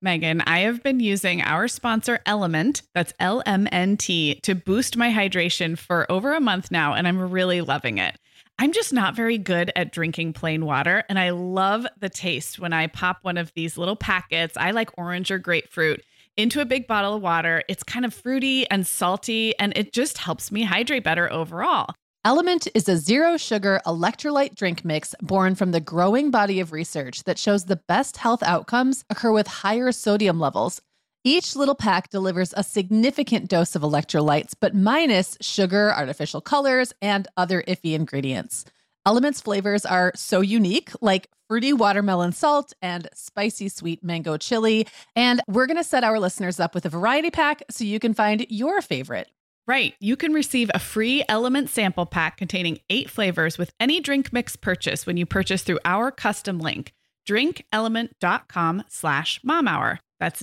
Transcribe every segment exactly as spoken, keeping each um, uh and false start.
Megan, I have been using our sponsor Element, that's L M N T, to boost my hydration for over a month now, and I'm really loving it. I'm just not very good at drinking plain water, and I love the taste when I pop one of these little packets. I like orange or grapefruit into a big bottle of water. It's kind of fruity and salty, and it just helps me hydrate better overall. Element is a zero-sugar electrolyte drink mix born from the growing body of research that shows the best health outcomes occur with higher sodium levels. Each little pack delivers a significant dose of electrolytes, but minus sugar, artificial colors, and other iffy ingredients. Element's flavors are so unique, like fruity watermelon salt and spicy sweet mango chili. And we're going to set our listeners up with a variety pack so you can find your favorite. Right. You can receive a free Element sample pack containing eight flavors with any drink mix purchase when you purchase through our custom link, drinkelement.com slash mom hour. That's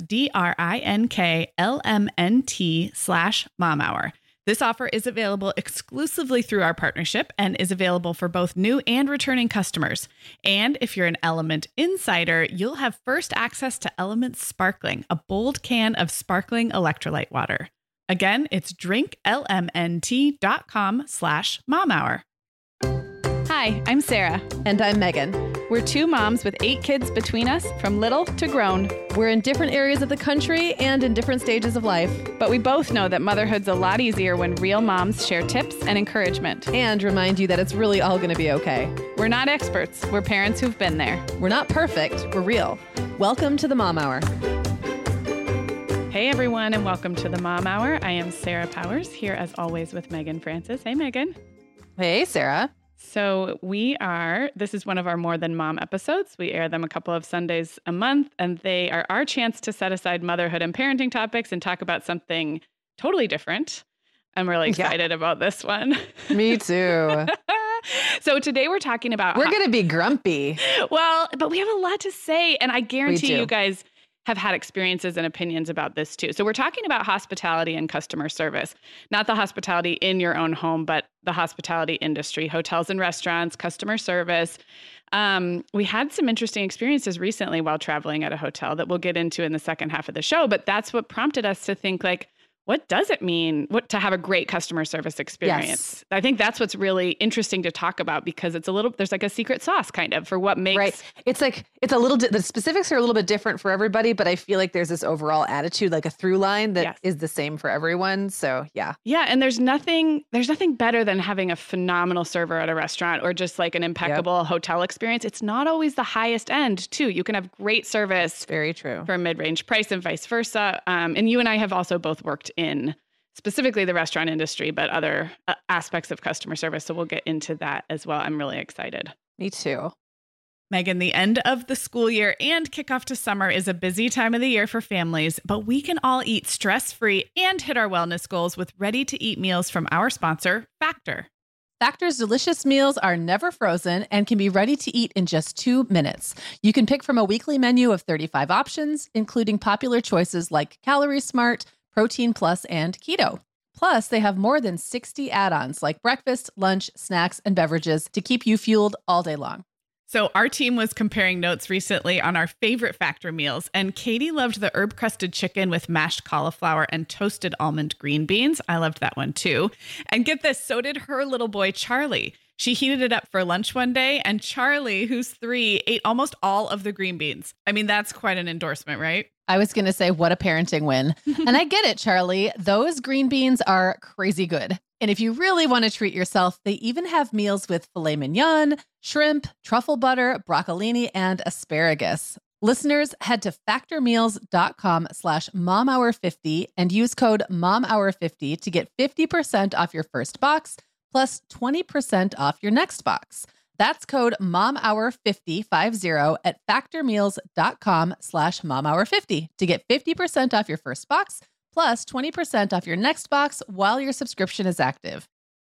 D-R-I-N-K-L-M-N-T slash mom hour. This offer is available exclusively through our partnership and is available for both new and returning customers. And if you're an Element insider, you'll have first access to Element Sparkling, a bold can of sparkling electrolyte water. Again, it's drinklmnt.com slash mom hour. Hi, I'm Sarah. And I'm Megan. We're two moms with eight kids between us, from little to grown. We're in different areas of the country and in different stages of life. But we both know that motherhood's a lot easier when real moms share tips and encouragement. And remind you that it's really all going to be okay. We're not experts. We're parents who've been there. We're not perfect. We're real. Welcome to the Mom Hour. Hey everyone, and welcome to the Mom Hour. I am Sarah Powers, here as always with Megan Francis. Hey Megan. Hey Sarah. So we are, this is one of our More Than Mom episodes. We air them a couple of Sundays a month, and they are our chance to set aside motherhood and parenting topics and talk about something totally different. I'm really excited yeah. about this one. Me too. So today we're talking about... We're going to be grumpy. Well, but we have a lot to say, and I guarantee you guys have had experiences and opinions about this too. So we're talking about hospitality and customer service, not the hospitality in your own home, but the hospitality industry, hotels and restaurants, customer service. Um, we had some interesting experiences recently while traveling at a hotel that we'll get into in the second half of the show, but that's what prompted us to think like, what does it mean what, to have a great customer service experience? Yes. I think that's what's really interesting to talk about because it's a little, there's like a secret sauce kind of for what makes. Right. It's like, it's a little, di- the specifics are a little bit different for everybody, but I feel like there's this overall attitude, like a through line that yes. is the same for everyone. So yeah. Yeah. And there's nothing, there's nothing better than having a phenomenal server at a restaurant or just like an impeccable yep. hotel experience. It's not always the highest end too. You can have great service. Very true. For a mid-range price and vice versa. Um, and you and I have also both worked in specifically the restaurant industry, but other uh, aspects of customer service. So we'll get into that as well. I'm really excited. Me too. Megan, the end of the school year and kickoff to summer is a busy time of the year for families, but we can all eat stress-free and hit our wellness goals with ready-to-eat meals from our sponsor, Factor. Factor's delicious meals are never frozen and can be ready to eat in just two minutes. You can pick from a weekly menu of thirty-five options, including popular choices like Calorie Smart, Protein Plus, and Keto. Plus, they have more than sixty add-ons like breakfast, lunch, snacks, and beverages to keep you fueled all day long. So our team was comparing notes recently on our favorite Factor meals, and Katie loved the herb-crusted chicken with mashed cauliflower and toasted almond green beans. I loved that one too. And get this, so did her little boy, Charlie. She heated it up for lunch one day, and Charlie, who's three, ate almost all of the green beans. I mean, that's quite an endorsement, right? I was going to say, what a parenting win. And I get it, Charlie. Those green beans are crazy good. And if you really want to treat yourself, they even have meals with filet mignon, shrimp, truffle butter, broccolini, and asparagus. Listeners, head to factormeals.com slash momhour50 and use code momhour fifty to get fifty percent off your first box plus twenty percent off your next box. That's code momhour fifty, five zero, at factormeals.com slash momhour50 to get fifty percent off your first box plus twenty percent off your next box while your subscription is active.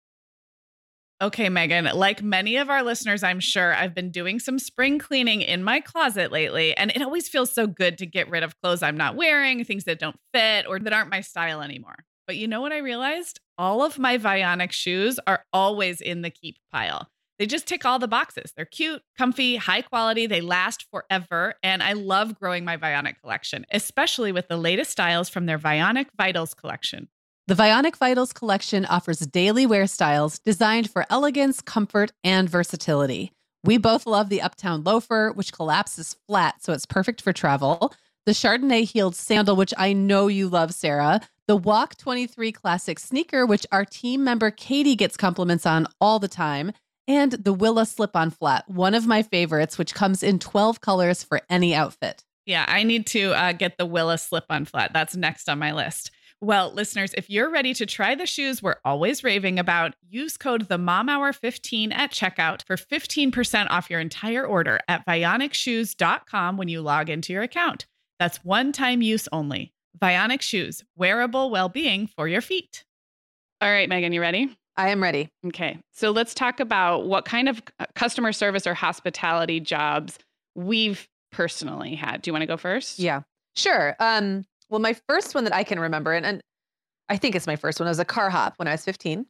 Okay, Megan, like many of our listeners, I'm sure I've been doing some spring cleaning in my closet lately, and it always feels so good to get rid of clothes I'm not wearing, things that don't fit or that aren't my style anymore. But you know what I realized? All of my Vionic shoes are always in the keep pile. They just tick all the boxes. They're cute, comfy, high quality. They last forever. And I love growing my Vionic collection, especially with the latest styles from their Vionic Vitals collection. The Vionic Vitals collection offers daily wear styles designed for elegance, comfort, and versatility. We both love the Uptown loafer, which collapses flat, so it's perfect for travel. The Chardonnay heeled sandal, which I know you love, Sarah. The Walk twenty-three classic sneaker, which our team member Katie gets compliments on all the time. And the Willa slip-on flat, one of my favorites, which comes in twelve colors for any outfit. Yeah, I need to uh, get the Willa slip-on flat. That's next on my list. Well, listeners, if you're ready to try the shoes we're always raving about, use code the mom hour fifteen at checkout for fifteen percent off your entire order at vionic shoes dot com when you log into your account. That's one-time use only. Vionic Shoes, wearable well-being for your feet. All right, Megan, you ready? I am ready. Okay, so let's talk about what kind of customer service or hospitality jobs we've personally had. Do you want to go first? Yeah, sure. Um, well, my first one that I can remember, and, and I think it's my first one, was a car hop when I was fifteen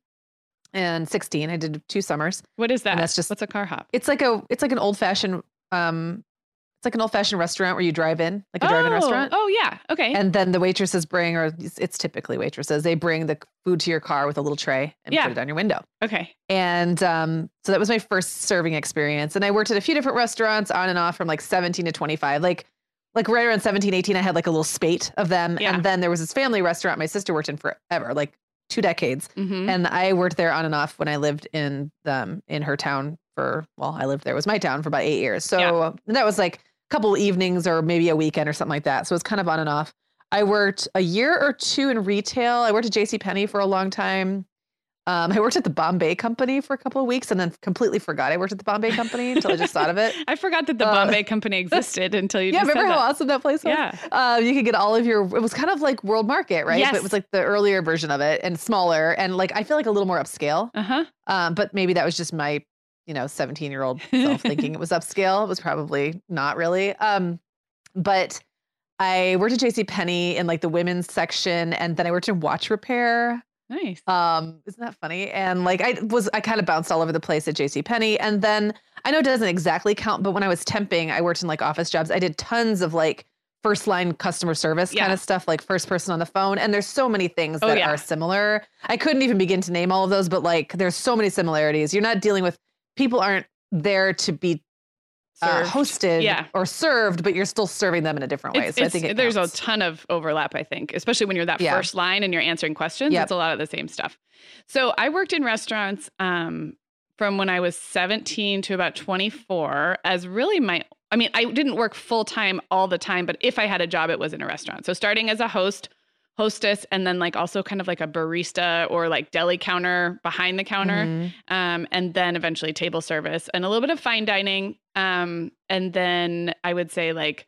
and sixteen. I did two summers. What is that? And that's just what's a car hop? It's like a it's like an old fashioned um, it's like an old fashioned restaurant where you drive in, like a oh, drive-in restaurant. Oh yeah, okay. And then the waitresses bring, or it's, it's typically waitresses, they bring the food to your car with a little tray and yeah. put it on your window. Okay. And um, so that was my first serving experience. And I worked at a few different restaurants on and off from like seventeen to twenty-five. Like like right around seventeen, eighteen, I had like a little spate of them. Yeah. And then there was this family restaurant my sister worked in forever, like two decades. Mm-hmm. And I worked there on and off when I lived in um, in her town for, well, I lived there, it was my town for about eight years. So yeah. and that was like a couple evenings or maybe a weekend or something like that. So it was kind of on and off. I worked a year or two in retail. I worked at JCPenney for a long time. Um, I worked at the Bombay Company for a couple of weeks and then completely forgot I worked at the Bombay Company until I just thought of it. I forgot that the uh, Bombay Company existed until you yeah, just remember said how that. awesome that place was? Yeah. Uh, you could get all of your, it was kind of like World Market, right? Yes. But it was like the earlier version of it and smaller and like, I feel like a little more upscale. Uh-huh. Um, but maybe that was just my, you know, seventeen year old self thinking it was upscale. It was probably not really. Um, but I worked at JCPenney in like the women's section and then I worked in watch repair. Nice. Um, isn't that funny? And like I was, I kind of bounced all over the place at JCPenney. And then I know it doesn't exactly count, but when I was temping, I worked in like office jobs. I did tons of like first line customer service yeah. kind of stuff, like first person on the phone. And there's so many things oh, that yeah. are similar. I couldn't even begin to name all of those, but like there's so many similarities. You're not dealing with, people aren't there to be Uh, hosted yeah. or served, but you're still serving them in a different way. It's, so it's, I think it there's counts. a ton of overlap, I think, especially when you're that yeah. first line and you're answering questions. Yep. It's a lot of the same stuff. So I worked in restaurants um, from when I was seventeen to about twenty-four as really my, I mean, I didn't work full time all the time, but if I had a job, it was in a restaurant. So starting as a host, hostess, and then like also kind of like a barista or like deli counter behind the counter. Mm-hmm. Um, and then eventually table service and a little bit of fine dining. Um, and then I would say like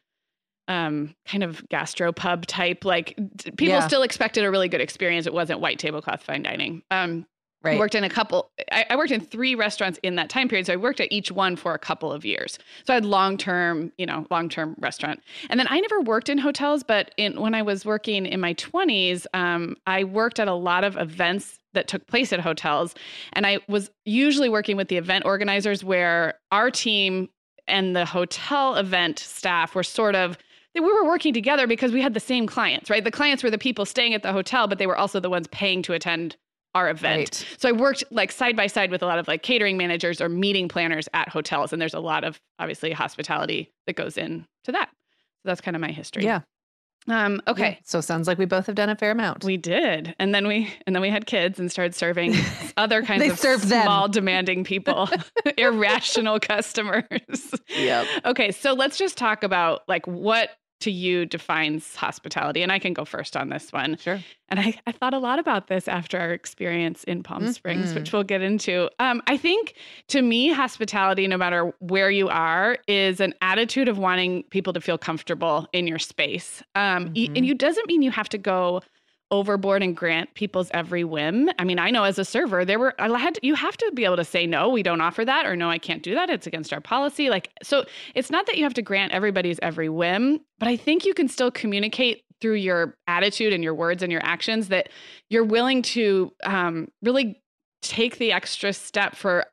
um, kind of gastropub type, like d- people Yeah. still expected a really good experience. It wasn't white tablecloth fine dining. Um, Right. I worked in a couple, I, I worked in three restaurants in that time period. So I worked at each one for a couple of years. So I had long-term, you know, long-term restaurant. And then I never worked in hotels, but in when I was working in my twenties, um, I worked at a lot of events that took place at hotels. And I was usually working with the event organizers where our team and the hotel event staff were sort of, we were working together because we had the same clients, right? The clients were the people staying at the hotel, but they were also the ones paying to attend our event. Right. So I worked like side by side with a lot of like catering managers or meeting planners at hotels. And there's a lot of obviously hospitality that goes into that. So that's kind of my history. Yeah. Um, okay. Yeah. So it sounds like we both have done a fair amount. We did. And then we, and then we had kids and started serving other kinds They of served small them. demanding people, irrational customers. Yep. Okay. So let's just talk about like what to you defines hospitality. And I can go first on this one. Sure. And I, I thought a lot about this after our experience in Palm Mm-hmm. Springs, which we'll get into. Um, I think to me, hospitality, no matter where you are, is an attitude of wanting people to feel comfortable in your space. Um, Mm-hmm. y- and you doesn't mean you have to go overboard and grant people's every whim. I mean, I know as a server, there were, I had to, you have to be able to say, no, we don't offer that, or no, I can't do that. It's against our policy. Like, so it's not that you have to grant everybody's every whim, but I think you can still communicate through your attitude and your words and your actions that you're willing to um, really take the extra step for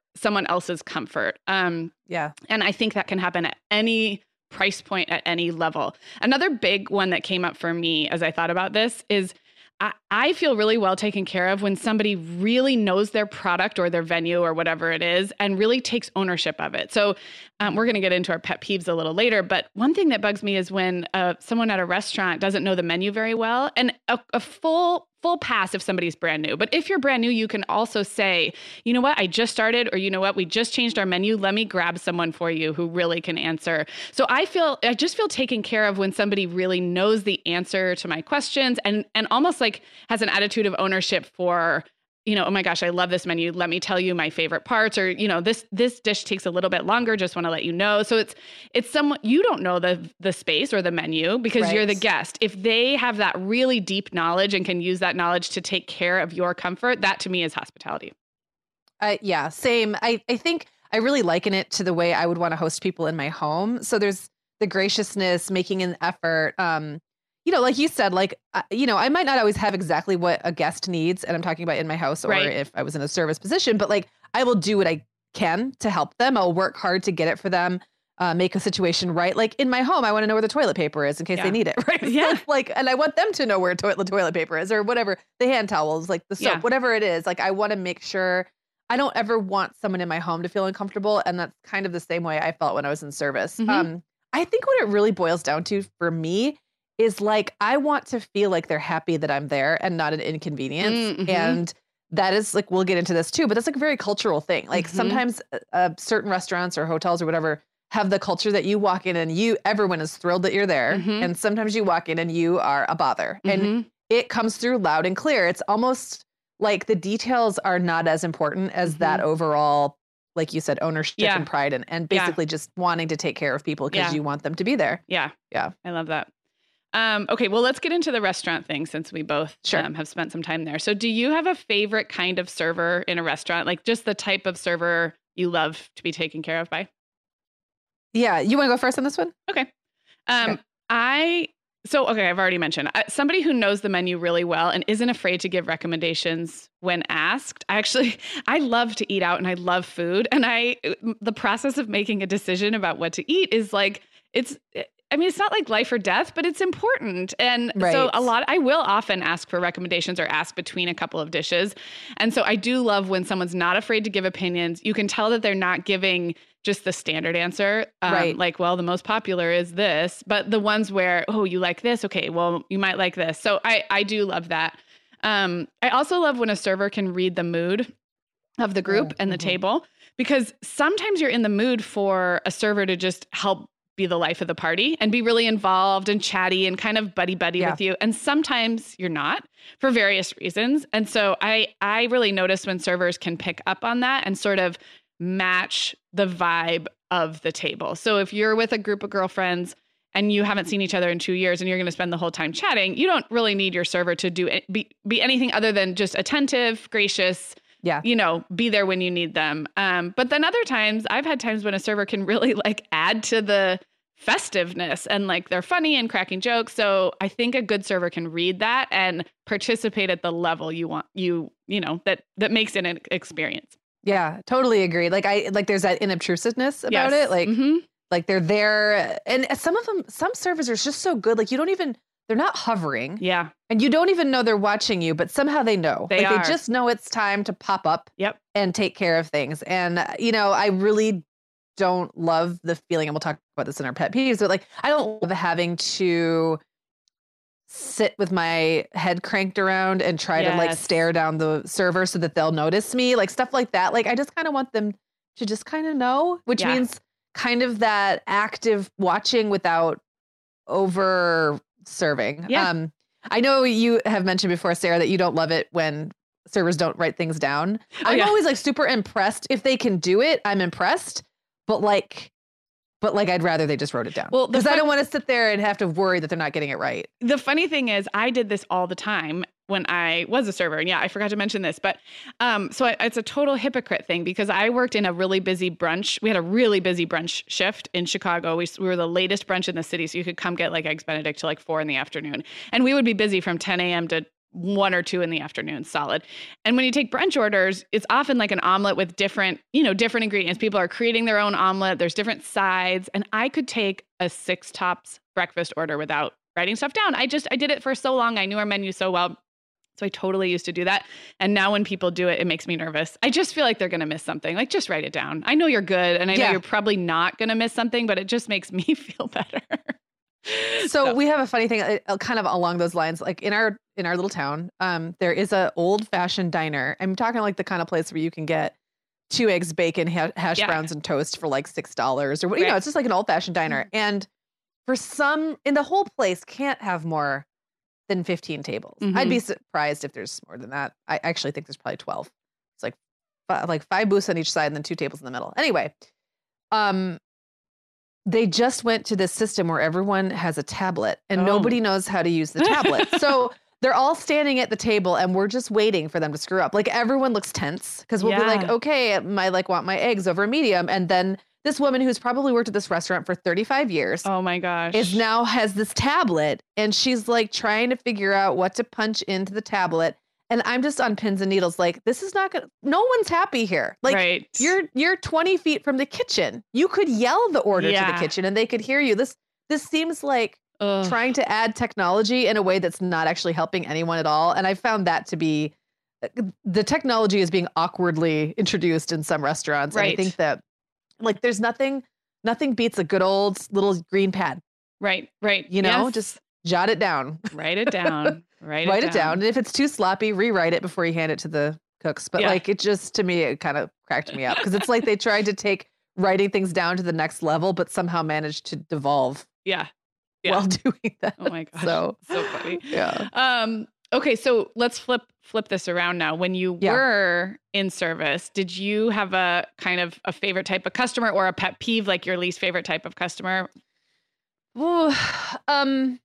someone else's comfort. Um, yeah. And I think that can happen at any price point, at any level. Another big one that came up for me as I thought about this is I, I feel really well taken care of when somebody really knows their product or their venue or whatever it is and really takes ownership of it. So um, we're going to get into our pet peeves a little later, but one thing that bugs me is when uh, someone at a restaurant doesn't know the menu very well, and a, a full full pass if somebody's brand new. But if you're brand new, you can also say, you know what, I just started, or you know what, we just changed our menu. Let me grab someone for you who really can answer. So I feel, I just feel taken care of when somebody really knows the answer to my questions and, and almost like has an attitude of ownership for, you know, oh my gosh, I love this menu. Let me tell you my favorite parts, or, you know, this, this dish takes a little bit longer. Just want to let you know. So it's, it's someone, you don't know the, the space or the menu because right. you're the guest. If they have that really deep knowledge and can use that knowledge to take care of your comfort, that to me is hospitality. Uh, yeah, same. I, I think I really liken it to the way I would want to host people in my home. So there's the graciousness, making an effort, um, you know, like you said, like, uh, you know, I might not always have exactly what a guest needs. And I'm talking about in my house or right. if I was in a service position, but like, I will do what I can to help them. I'll work hard to get it for them, uh, make a situation right. Like in my home, I want to know where the toilet paper is in case yeah. they need it. Right. Yeah. So like, and I want them to know where to- the toilet paper is or whatever, the hand towels, like the soap, yeah. whatever it is. Like, I want to make sure I don't ever want someone in my home to feel uncomfortable. And that's kind of the same way I felt when I was in service. Mm-hmm. Um, I think what it really boils down to for me is like, I want to feel like they're happy that I'm there and not an inconvenience. Mm-hmm. And that is like, we'll get into this too, but that's like a very cultural thing. Like mm-hmm. sometimes uh, certain restaurants or hotels or whatever have the culture that you walk in and you, everyone is thrilled that you're there. Mm-hmm. And sometimes you walk in and you are a bother mm-hmm. and it comes through loud and clear. It's almost like the details are not as important as mm-hmm. that overall, like you said, ownership yeah. and pride and, and basically yeah. just wanting to take care of people because yeah. you want them to be there. Yeah. Yeah. I love that. Um, okay, well, let's get into the restaurant thing since we both sure. um, have spent some time there. So do you have a favorite kind of server in a restaurant? Like just the type of server you love to be taken care of by? Yeah. You want to go first on this one? Okay. Um, okay. I, so, okay, I've already mentioned uh, somebody who knows the menu really well and isn't afraid to give recommendations when asked. I actually, I love to eat out and I love food. And I, the process of making a decision about what to eat is like, it's, I mean, it's not like life or death, but it's important. And right. so a lot, I will often ask for recommendations or ask between a couple of dishes. And so I do love when someone's not afraid to give opinions. You can tell that they're not giving just the standard answer. Um, right. Like, well, the most popular is this, but the ones where, oh, you like this? Okay, well, you might like this. So I, I do love that. Um, I also love when a server can read the mood of the group oh, and the mm-hmm. table, because sometimes you're in the mood for a server to just help be the life of the party and be really involved and chatty and kind of buddy buddy yeah. with you. And sometimes you're not for various reasons. And so I, I really notice when servers can pick up on that and sort of match the vibe of the table. So if you're with a group of girlfriends and you haven't seen each other in two years and you're going to spend the whole time chatting, you don't really need your server to do be, be anything other than just attentive, gracious, yeah, you know, be there when you need them. Um, but then other times I've had times when a server can really like add to the festiveness and like they're funny and cracking jokes. So I think a good server can read that and participate at the level you want, you, you know, that, that makes it an experience. Yeah, totally agree. Like I, like there's that inobtrusiveness about yes. it. Like, mm-hmm. like they're there and some of them, some servers are just so good. Like you don't even, they're not hovering. Yeah. And you don't even know they're watching you, but somehow they know. They like are. They just know it's time to pop up yep. and take care of things. And, you know, I really don't love the feeling, and we'll talk about this in our pet peeves, but like, I don't love having to sit with my head cranked around and try yes. to like stare down the server so that they'll notice me, like stuff like that. Like, I just kind of want them to just kind of know, which yeah. means kind of that active watching without over serving. Yeah. Um, I know you have mentioned before, Sarah, that you don't love it when servers don't write things down. Oh, I'm yeah. always like super impressed. If they can do it, I'm impressed. But like, but like, I'd rather they just wrote it down. Well, because fun- I don't want to sit there and have to worry that they're not getting it right. The funny thing is, I did this all the time when I was a server. And yeah, I forgot to mention this, but um, so I, it's a total hypocrite thing because I worked in a really busy brunch. We had a really busy brunch shift in Chicago. We, we were the latest brunch in the city. So you could come get like Eggs Benedict till like four in the afternoon. And we would be busy from ten a.m. to one or two in the afternoon, solid. And when you take brunch orders, it's often like an omelet with different, you know, different ingredients. People are creating their own omelet. There's different sides. And I could take a six tops breakfast order without writing stuff down. I just, I did it for so long. I knew our menu so well. So I totally used to do that. And now when people do it, it makes me nervous. I just feel like they're going to miss something. Like, just write it down. I know you're good. And I know Yeah. you're probably not going to miss something, but it just makes me feel better. So, So- we have a funny thing uh, kind of along those lines. Like in our in our little town, um, there is a old fashioned diner. I'm talking like the kind of place where you can get two eggs, bacon, ha- hash Yeah. browns, and toast for like six dollars or what. You know, Right. it's just like an old fashioned diner. And for some, in the whole place, can't have more than fifteen tables. Mhm. I'd be surprised if there's more than that. I actually think there's probably twelve. It's like fi- like five booths on each side and then two tables in the middle. Anyway, um, they just went to this system where everyone has a tablet and Oh. nobody knows how to use the tablet. So they're all standing at the table and we're just waiting for them to screw up. Like everyone looks tense because we'll be like, Yeah. okay, I like want my eggs over medium. And then this woman who's probably worked at this restaurant for thirty-five years Oh my gosh. is now has this tablet and she's like trying to figure out what to punch into the tablet. And I'm just on pins and needles. Like, this is not gonna, no one's happy here. Like right. you're, you're twenty feet from the kitchen. You could yell the order to Yeah. the kitchen and they could hear you. This, this seems like Ugh. trying to add technology in a way that's not actually helping anyone at all. And I found that to be, the technology is being awkwardly introduced in some restaurants. And I Right. think that like, there's nothing, nothing beats a good old little green pad, Right. Right. you know, Yes. just jot it down, write it down. Write, write it down. And if it's too sloppy, rewrite it before you hand it to the cooks. But Yeah. like, it just, to me, it kind of cracked me up because it's like they tried to take writing things down to the next level, but somehow managed to devolve Yeah. Yeah. while doing that. Oh my gosh. So, So funny. yeah. Um, okay, so let's flip flip this around now. When you Yeah. were in service, did you have a kind of a favorite type of customer or a pet peeve, like your least favorite type of customer? Ooh, um,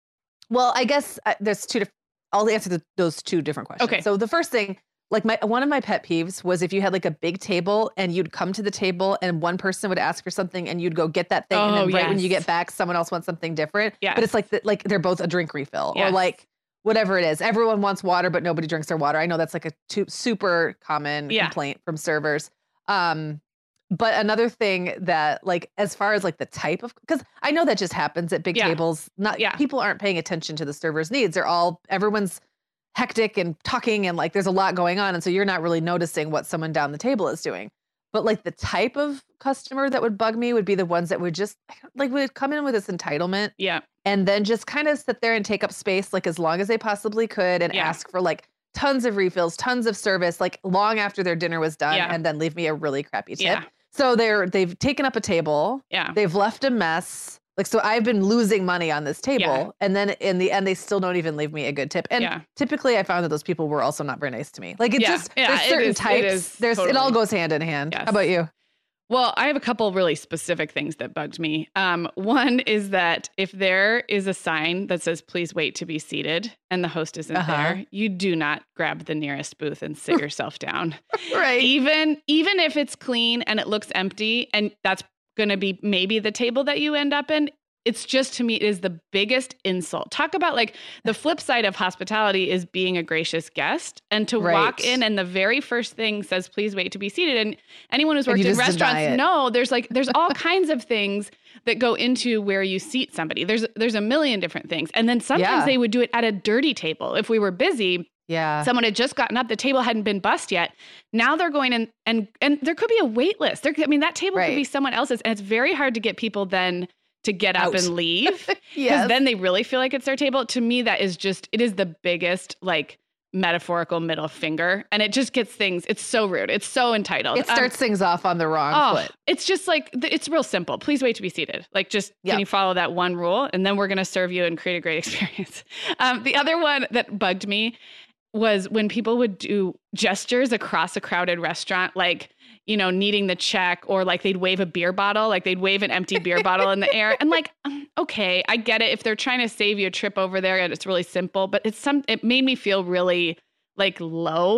well, I guess uh, there's two. Diff- I'll answer the, those two different questions. Okay. So the first thing, like my one of my pet peeves was if you had like a big table and you'd come to the table and one person would ask for something and you'd go get that thing and Oh, then right when you yes. get back, someone else wants something different. Yes. But it's like the, like they're both a drink refill or Yes. like whatever it is. Everyone wants water, but nobody drinks their water. I know that's like a tu- super common Yeah. complaint from servers. Um, But another thing that like, as far as like the type of, because I know that just happens at big Yeah. tables. Not Yeah. people aren't paying attention to the server's needs. They're all, everyone's hectic and talking and like there's a lot going on. And so you're not really noticing what someone down the table is doing. But like the type of customer that would bug me would be the ones that would just like would come in with this entitlement Yeah. and then just kind of sit there and take up space like as long as they possibly could and Yeah. ask for like tons of refills, tons of service, like long after their dinner was done, Yeah. and then leave me a really crappy tip. Yeah. So they're they've taken up a table, Yeah. they've left a mess. Like, so I've been losing money on this table, Yeah. and then in the end, they still don't even leave me a good tip. And Yeah. typically, I found that those people were also not very nice to me. Like, it's Yeah. just Yeah, there's it certain is- it types. is there's it all totally. goes hand in hand. Yes. How about you? Well, I have a couple really specific things that bugged me. Um, one is that if there is a sign that says, please wait to be seated, and the host isn't Uh-huh. there, you do not grab the nearest booth and sit yourself down. Right. Even, even if it's clean and it looks empty, and that's going to be maybe the table that you end up in, it's just, to me, it is the biggest insult. Talk about like the flip side of hospitality is being a gracious guest, and to Right. walk in and the very first thing says, please wait to be seated. And anyone who's And worked you in just deny restaurants it. know there's like, there's all kinds of things that go into where you seat somebody. There's, there's a million different things. And then sometimes Yeah. they would do it at a dirty table. If we were busy, Yeah. someone had just gotten up, the table hadn't been bussed yet. Now they're going in and, and there could be a wait list. There, I mean, that table Right. could be someone else's, and it's very hard to get people then to get up Out. and leave, because Yes. then they really feel like it's their table. To me, that is just, it is the biggest like metaphorical middle finger, and it just gets things, it's so rude. It's so entitled. It Um, starts things off on the wrong oh, foot. it's just like, th- it's real simple. Please wait to be seated. Like, just, Yep. can you follow that one rule? And then we're going to serve you and create a great experience. Um, the other one that bugged me was when people would do gestures across a crowded restaurant, like, you know, needing the check, or like they'd wave a beer bottle, like they'd wave an empty beer bottle in the air. And like, um, okay, I get it. If they're trying to save you a trip over there and it's really simple, but it's some, it made me feel really like low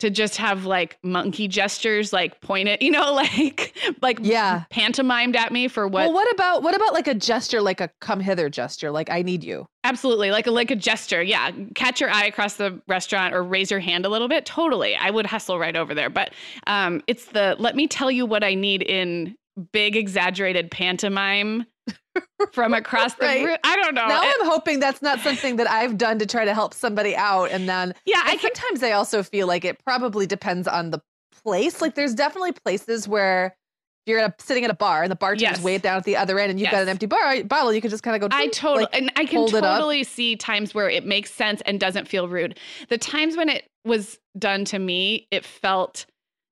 to just have like monkey gestures, like point it, you know, like, like yeah. pantomimed at me for what. Well, what about, what about like a gesture, like a come hither gesture? Like I need you. Absolutely. Like a, like a gesture. Yeah. Catch your eye across the restaurant or raise your hand a little bit. Totally. I would hustle right over there. But um, it's the, let me tell you what I need in big exaggerated pantomime from across the right. room. I don't know. Now it, I'm hoping that's not something that I've done to try to help somebody out. And then yeah, and I can, sometimes I also feel like it probably depends on the place. Like there's definitely places where you're at a, sitting at a bar and the bartender's yes. way down at the other end and you've yes. got an empty bar bottle. You can just kind of go. I totally, like, and I can totally see times where it makes sense and doesn't feel rude. The times when it was done to me, it felt,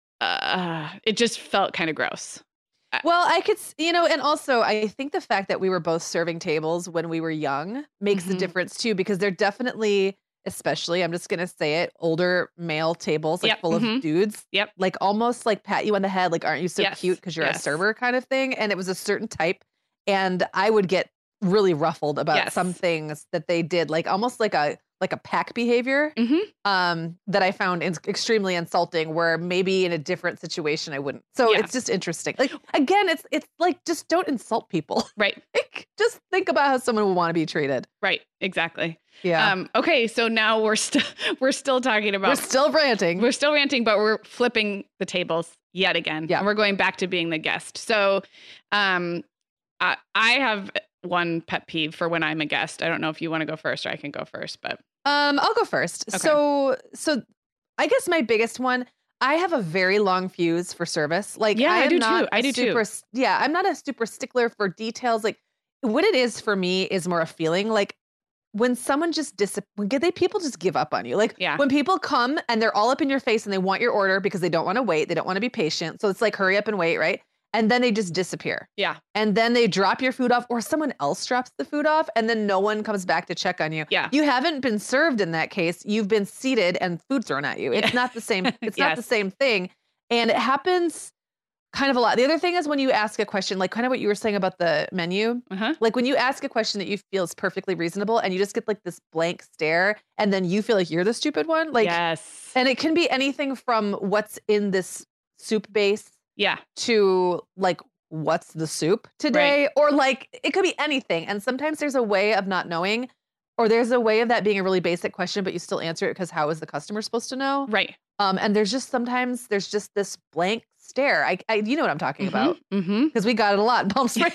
uh, it just felt kind of gross. Well, I could, you know, and also I think the fact that we were both serving tables when we were young makes Mhm. a difference too, because they're definitely, especially, I'm just going to say it, older male tables, like Yep. full Mhm. of dudes, Yep. like almost like pat you on the head, like, aren't you so Yes. cute because you're Yes. a server kind of thing. And it was a certain type. And I would get really ruffled about Yes. some things that they did, like almost like a, like a pack behavior Mhm. um, that I found in- extremely insulting, where maybe in a different situation I wouldn't. So Yeah. it's just interesting. Like again, it's it's like just don't insult people. Right. Like, just think about how someone would want to be treated. Right. Exactly. Yeah, Um, okay. So now we're still, we're still talking about, we're still ranting. we're still ranting, but we're flipping the tables yet again. Yeah. And we're going back to being the guest. So, um, I, I have one pet peeve for when I'm a guest. I don't know if you want to go first or I can go first, but Um, I'll go first. Okay. So, so I guess my biggest one, I have a very long fuse for service. Like, Yeah, I I am do not too. I a do too. super, Yeah, I'm not a super stickler for details. Like, what it is for me is more a feeling. Like, when someone just dis, when they people just give up on you. Like, Yeah. when people come and they're all up in your face and they want your order because they don't want to wait, they don't want to be patient. So it's like hurry up and wait, right? And then they just disappear. yeah. And then they drop your food off, or someone else drops the food off, and then no one comes back to check on you. Yeah. You haven't been served in that case. You've been seated and food thrown at you. It's Yeah. not the same. It's not the Yes. same thing. And it happens kind of a lot. The other thing is when you ask a question, like kind of what you were saying about the menu, Uh-huh. like when you ask a question that you feel is perfectly reasonable and you just get like this blank stare and then you feel like you're the stupid one. Like, yes. and it can be anything from what's in this soup base Yeah. to like, what's the soup today? Or like, it could be anything. And sometimes there's a way of not knowing, or there's a way of that being a really basic question, but you still answer it because how is the customer supposed to know? Right. Um, and there's just sometimes there's just this blank stare. I, I you know what I'm talking about, Mm-hmm. because we got it a lot in Palm Springs.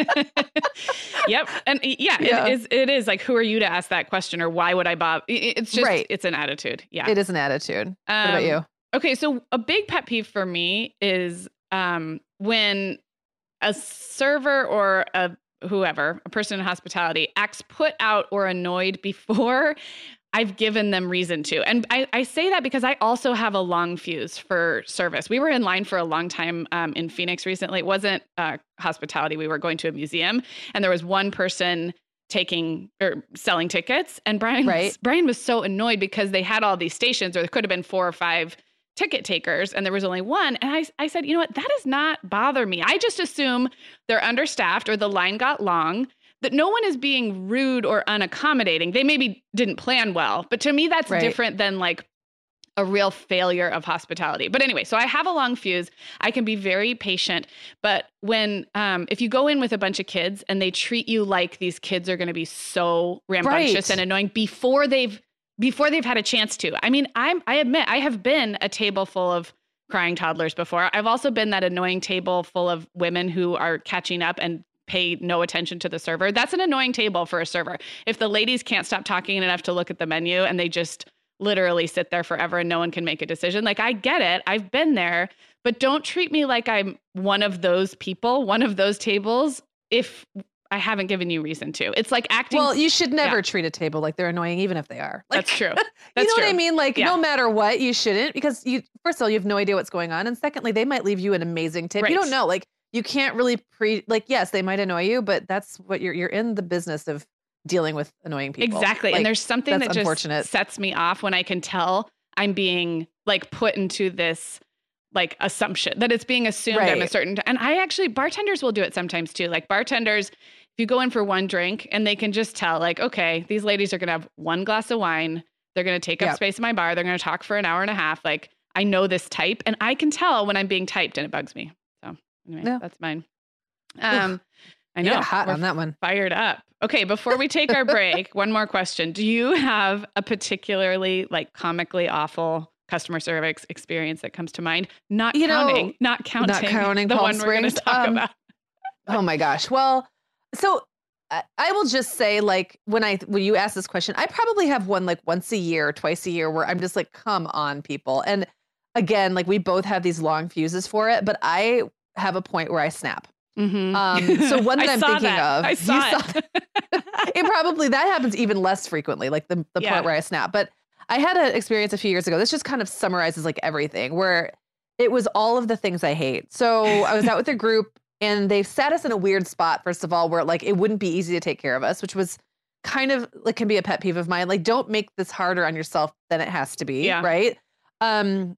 Yep. And yeah, Yeah. it is, it is like, who are you to ask that question or why would I bother? It's just, Right. it's an attitude. Yeah. It is an attitude. What about Um, you? Okay. So a big pet peeve for me is um, when a server or a whoever, a person in hospitality acts put out or annoyed before I've given them reason to. And I, I say that because I also have a long fuse for service. We were in line for a long time um, in Phoenix recently. It wasn't uh, hospitality. We were going to a museum and there was one person taking or selling tickets. And Brian, Right. was, Brian was so annoyed because they had all these stations, or there could have been four or five ticket takers and there was only one. And I, I said, you know what, that does not bother me. I just assume they're understaffed or the line got long, that no one is being rude or unaccommodating. They maybe didn't plan well, but to me, that's Right. different than like a real failure of hospitality. But anyway, so I have a long fuse. I can be very patient, but when, um, if you go in with a bunch of kids and they treat you like these kids are going to be so rambunctious Right. and annoying before they've before they've had a chance to. I mean, I'm, I admit I have been a table full of crying toddlers before. I've also been that annoying table full of women who are catching up and pay no attention to the server. That's an annoying table for a server. If the ladies can't stop talking enough to look at the menu and they just literally sit there forever and no one can make a decision. Like, I get it. I've been there, but don't treat me like I'm one of those people, one of those tables, if I haven't given you reason to. It's like acting. Well, you should never Yeah. treat a table like they're annoying, even if they are. Like, That's true. you That's know true. what I mean? Like, Yeah. no matter what, you shouldn't, because you, first of all, you have no idea what's going on. And secondly, they might leave you an amazing tip. Right. You don't know. Like, you can't really pre, like, yes, they might annoy you, but that's what you're, you're in the business of dealing with annoying people. Exactly. Like, and there's something that's that just unfortunate. sets me off when I can tell I'm being like put into this like assumption that it's being assumed I'm a Right. certain, and I actually, bartenders will do it sometimes too. Like bartenders, if you go in for one drink and they can just tell like, okay, these ladies are going to have one glass of wine. They're going to take up Yep. space in my bar. They're going to talk for an hour and a half. Like, I know this type and I can tell when I'm being typed and it bugs me. So anyway, yeah. that's mine. Um, I know. Yeah, hot on that one. Fired up. Okay. Before we take our break, one more question. Do you have a particularly like comically awful customer service experience that comes to mind? Not you counting, know, not counting, not counting the Palm one Springs. we're going to talk um, about. Oh my gosh. Well, so I, I will just say like when I, when you ask this question, I probably have one like once a year, twice a year where I'm just like, come on people. And again, like we both have these long fuses for it, but I have a point where I snap. Mm-hmm. Um, so one that I'm thinking that. of, I saw you it. saw it probably, that happens even less frequently, like the, the yeah. part where I snap. But I had an experience a few years ago. This just kind of summarizes like everything where it was all of the things I hate. So I was out with a group and they sat us in a weird spot, first of all, where like it wouldn't be easy to take care of us, which was kind of like can be a pet peeve of mine. Like, don't make this harder on yourself than it has to be. Yeah. Right. Um,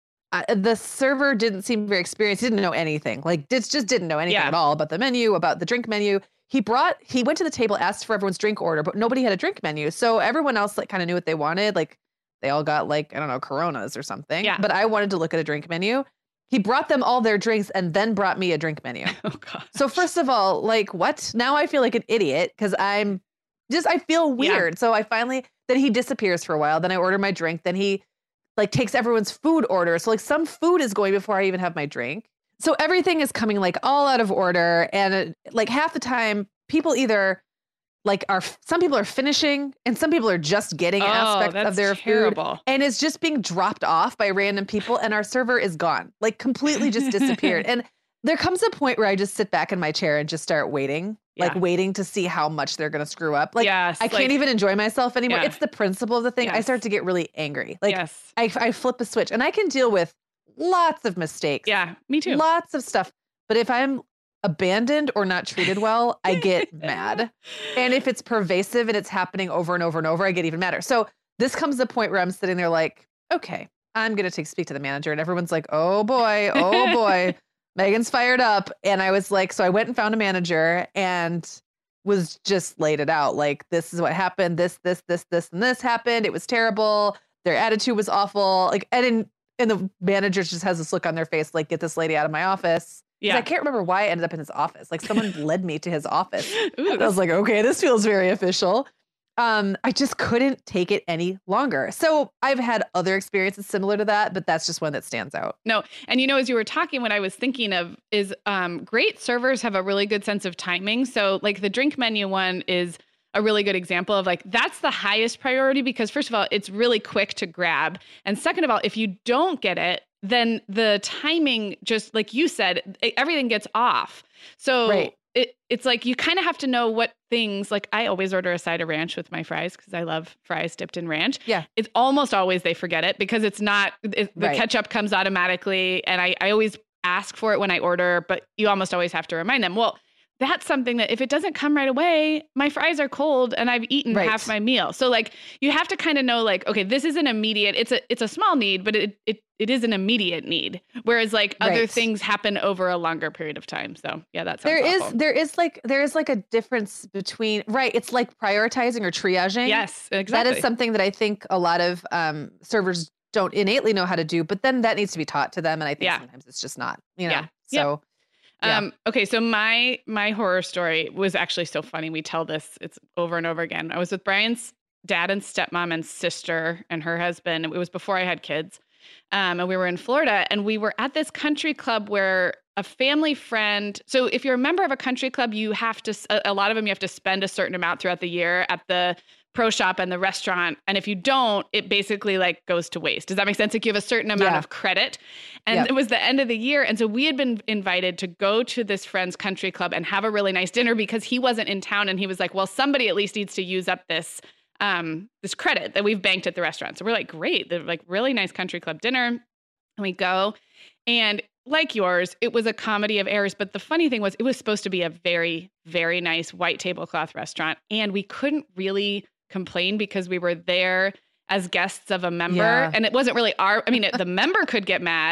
I, the server didn't seem very experienced. He didn't know anything. Like, just just didn't know anything yeah. at all about the menu, about the drink menu. He brought, he went to the table, asked for everyone's drink order, but nobody had a drink menu. So everyone else like kind of knew what they wanted. Like they all got like, I don't know, Coronas or something. Yeah. But I wanted to look at a drink menu. He brought them all their drinks and then brought me a drink menu. Oh God. So first of all, like what? Now I feel like an idiot because I'm just, I feel weird. Yeah. So I finally, then he disappears for a while. Then I order my drink. Then he like takes everyone's food order. So like some food is going before I even have my drink. So everything is coming like all out of order. And it, like half the time people either like are, some people are finishing and some people are just getting oh, aspects that's of their terrible. food and it's just being dropped off by random people. And our server is gone, like completely just disappeared. And there comes a point where I just sit back in my chair and just start waiting, yeah. like waiting to see how much they're going to screw up. Like yes, I can't like, even enjoy myself anymore. Yeah. It's the principle of the thing. Yes. I start to get really angry. Like yes. I, I flip a switch and I can deal with lots of mistakes. Yeah, me too. Lots of stuff. But if I'm abandoned or not treated well, I get mad. And if it's pervasive and it's happening over and over and over, I get even madder. So this comes to the point where I'm sitting there like, okay, I'm going to take speak to the manager. And everyone's like, oh boy, oh boy, Megan's fired up. And I was like, so I went and found a manager and was just laid it out. Like, this is what happened. This, this, this, this, and this happened. It was terrible. Their attitude was awful. Like, and, in, and the manager just has this look on their face, like, get this lady out of my office. Yeah. I can't remember why I ended up in his office. Like someone led me to his office. Ooh, I was like, okay, this feels very official. Um, I just couldn't take it any longer. So I've had other experiences similar to that, but that's just one that stands out. No. And you know, as you were talking, what I was thinking of is um, great servers have a really good sense of timing. So like the drink menu one is a really good example of like, that's the highest priority because first of all, it's really quick to grab. And second of all, if you don't get it, then the timing, just like you said, it, everything gets off. So right. it, it's like, you kind of have to know what things, like I always order a side of ranch with my fries because I love fries dipped in ranch. Yeah. It's almost always they forget it because it's not, it, the right. ketchup comes automatically. And I, I always ask for it when I order, but you almost always have to remind them. Well, that's something that if it doesn't come right away, my fries are cold and I've eaten right. half my meal. So like you have to kind of know like, okay, this is an immediate, it's a it's a small need, but it it, it is an immediate need. Whereas like other right. things happen over a longer period of time. So yeah, that's there is awful. there is like there is like a difference between right. It's like prioritizing or triaging. Yes, exactly. That is something that I think a lot of um, servers don't innately know how to do, but then that needs to be taught to them. And I think yeah. sometimes it's just not, you know, yeah. so. Yeah. Yeah. Um, okay. So my, my horror story was actually so funny. We tell this, it's over and over again. I was with Brian's dad and stepmom and sister and her husband. It was before I had kids. Um, and we were in Florida and we were at this country club where a family friend. So if you're a member of a country club, you have to, a, a lot of them, you have to spend a certain amount throughout the year at the pro shop and the restaurant. And if you don't, it basically like goes to waste. Does that make sense? Like you have a certain amount yeah. of credit and yep. it was the end of the year. And so we had been invited to go to this friend's country club and have a really nice dinner because he wasn't in town. And he was like, well, somebody at least needs to use up this, um, this credit that we've banked at the restaurant. So we're like, great. They're like really nice country club dinner. And we go and like yours, it was a comedy of errors. But the funny thing was it was supposed to be a very, very nice white tablecloth restaurant. And we couldn't really complain because we were there as guests of a member yeah. and it wasn't really our, I mean, it, the member could get mad,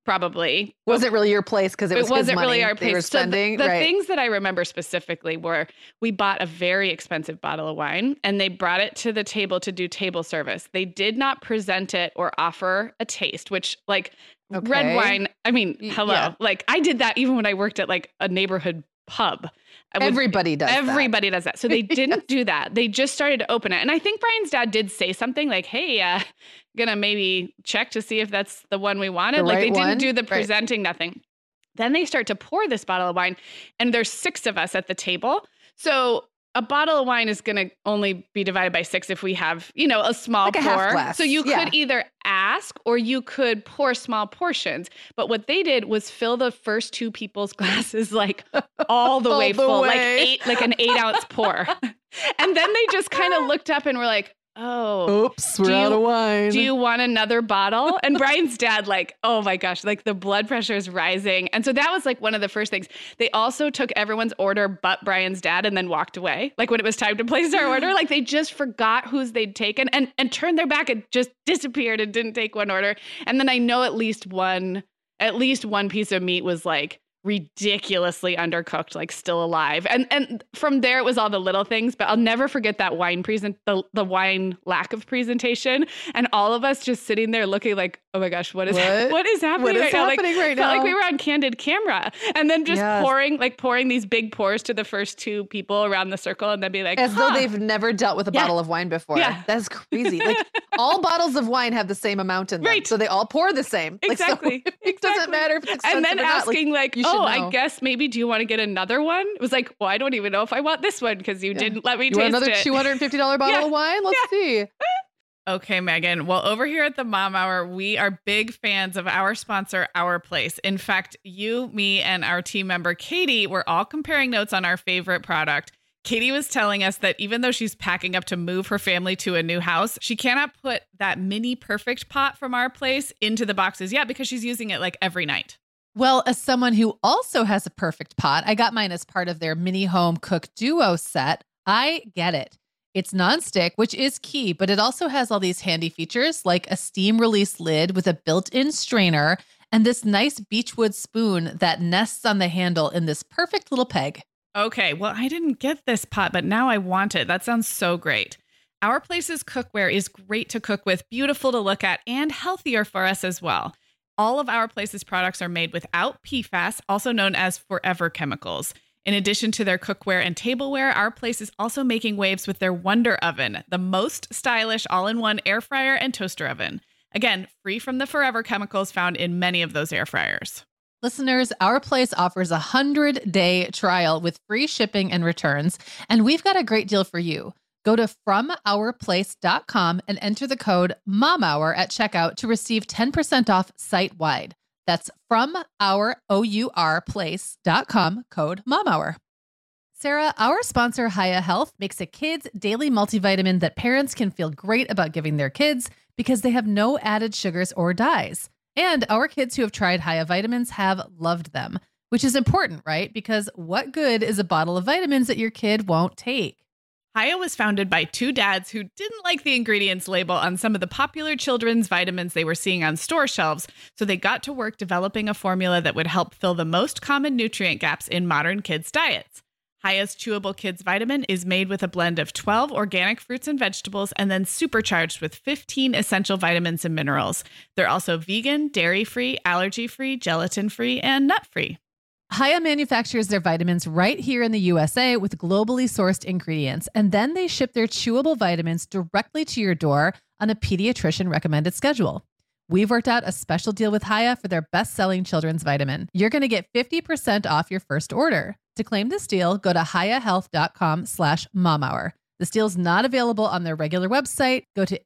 probably. Wasn't really your place because it was it wasn't his money really our they place. were spending. So the the right. things that I remember specifically were we bought a very expensive bottle of wine and they brought it to the table to do table service. They did not present it or offer a taste, which like Okay. red wine. I mean, hello. Yeah. Like I did that even when I worked at like a neighborhood pub. I would- Everybody does that. Everybody does that. So they didn't do that. They just started to open it. And I think Brian's dad did say something like, hey, uh, gonna maybe check to see if that's the one we wanted. The Like right they didn't one? do the Right. presenting, nothing. Then they start to pour this bottle of wine and there's six of us at the table. So a bottle of wine is going to only be divided by six if we have, you know, a small Like a pour. half glass. So you Yeah. could either ask or you could pour small portions. But what they did was fill the first two people's glasses like all the All way the full, like way. eight, like an eight ounce pour. And then they just kind of looked up and were like, oh, Oops, we're Do out you- of wine. do you want another bottle? And Brian's dad, like, oh my gosh, like the blood pressure is rising. And so that was like one of the first things. They also took everyone's order but Brian's dad and then walked away. Like when it was time to place our order, like they just forgot whose they'd taken and, and turned their back and just disappeared and didn't take one order. And then I know at least one, at least one piece of meat was like ridiculously undercooked, like still alive. And and from there it was all the little things, but I'll never forget that wine present the, the wine lack of presentation and all of us just sitting there looking like, oh my gosh, what is What? what is happening What is right now? Like, happening right felt now? like we were on candid camera. And then just Yes. pouring, like pouring these big pours to the first two people around the circle and then be like, As huh. though they've never dealt with a Yeah. bottle of wine before. Yeah. That's crazy. Like all bottles of wine have the same amount in them. Right. So they all pour the same. Like, so Exactly. it doesn't Exactly. matter if it's expensive And then or not. Like, asking like, you should oh, I know. guess maybe do you want to get another one? It was like, well, I don't even know if I want this one because you Yeah. didn't let me you taste want another it. two hundred fifty dollars bottle Yeah. of wine? Let's see. Okay, Megan. Well, over here at the Mom Hour, we are big fans of our sponsor, Our Place. In fact, you, me, and our team member, Katie, were all comparing notes on our favorite product. Katie was telling us that even though she's packing up to move her family to a new house, she cannot put that mini perfect pot from Our Place into the boxes yet because she's using it like every night. Well, as someone who also has a perfect pot, I got mine as part of their mini home cook duo set. I get it. It's nonstick, which is key, but it also has all these handy features like a steam release lid with a built-in strainer and this nice beechwood spoon that nests on the handle in this perfect little peg. Okay, well, I didn't get this pot, but now I want it. That sounds so great. Our Place's cookware is great to cook with, beautiful to look at, and healthier for us as well. All of Our Place's products are made without P FAS, also known as forever chemicals. In addition to their cookware and tableware, Our Place is also making waves with their Wonder Oven, the most stylish all-in-one air fryer and toaster oven. Again, free from the forever chemicals found in many of those air fryers. Listeners, Our Place offers a hundred-day trial with free shipping and returns, and we've got a great deal for you. Go to from our place dot com and enter the code MOMHOUR at checkout to receive ten percent off site-wide. That's from our O U R place dot com, code MOMHOUR. Sarah, our sponsor, Hiya Health, makes a kids' daily multivitamin that parents can feel great about giving their kids because they have no added sugars or dyes. And our kids who have tried Hiya vitamins have loved them, which is important, right? Because what good is a bottle of vitamins that your kid won't take? Hiya was founded by two dads who didn't like the ingredients label on some of the popular children's vitamins they were seeing on store shelves, so they got to work developing a formula that would help fill the most common nutrient gaps in modern kids' diets. Hiya's Chewable Kids Vitamin is made with a blend of twelve organic fruits and vegetables and then supercharged with fifteen essential vitamins and minerals. They're also vegan, dairy-free, allergy-free, gelatin-free, and nut-free. Hiya manufactures their vitamins right here in the U S A with globally sourced ingredients, and then they ship their chewable vitamins directly to your door on a pediatrician recommended schedule. We've worked out a special deal with Hiya for their best-selling children's vitamin. You're going to get fifty percent off your first order. To claim this deal, go to hiya health dot com slash mom hour. This deal's not available on their regular website. Go to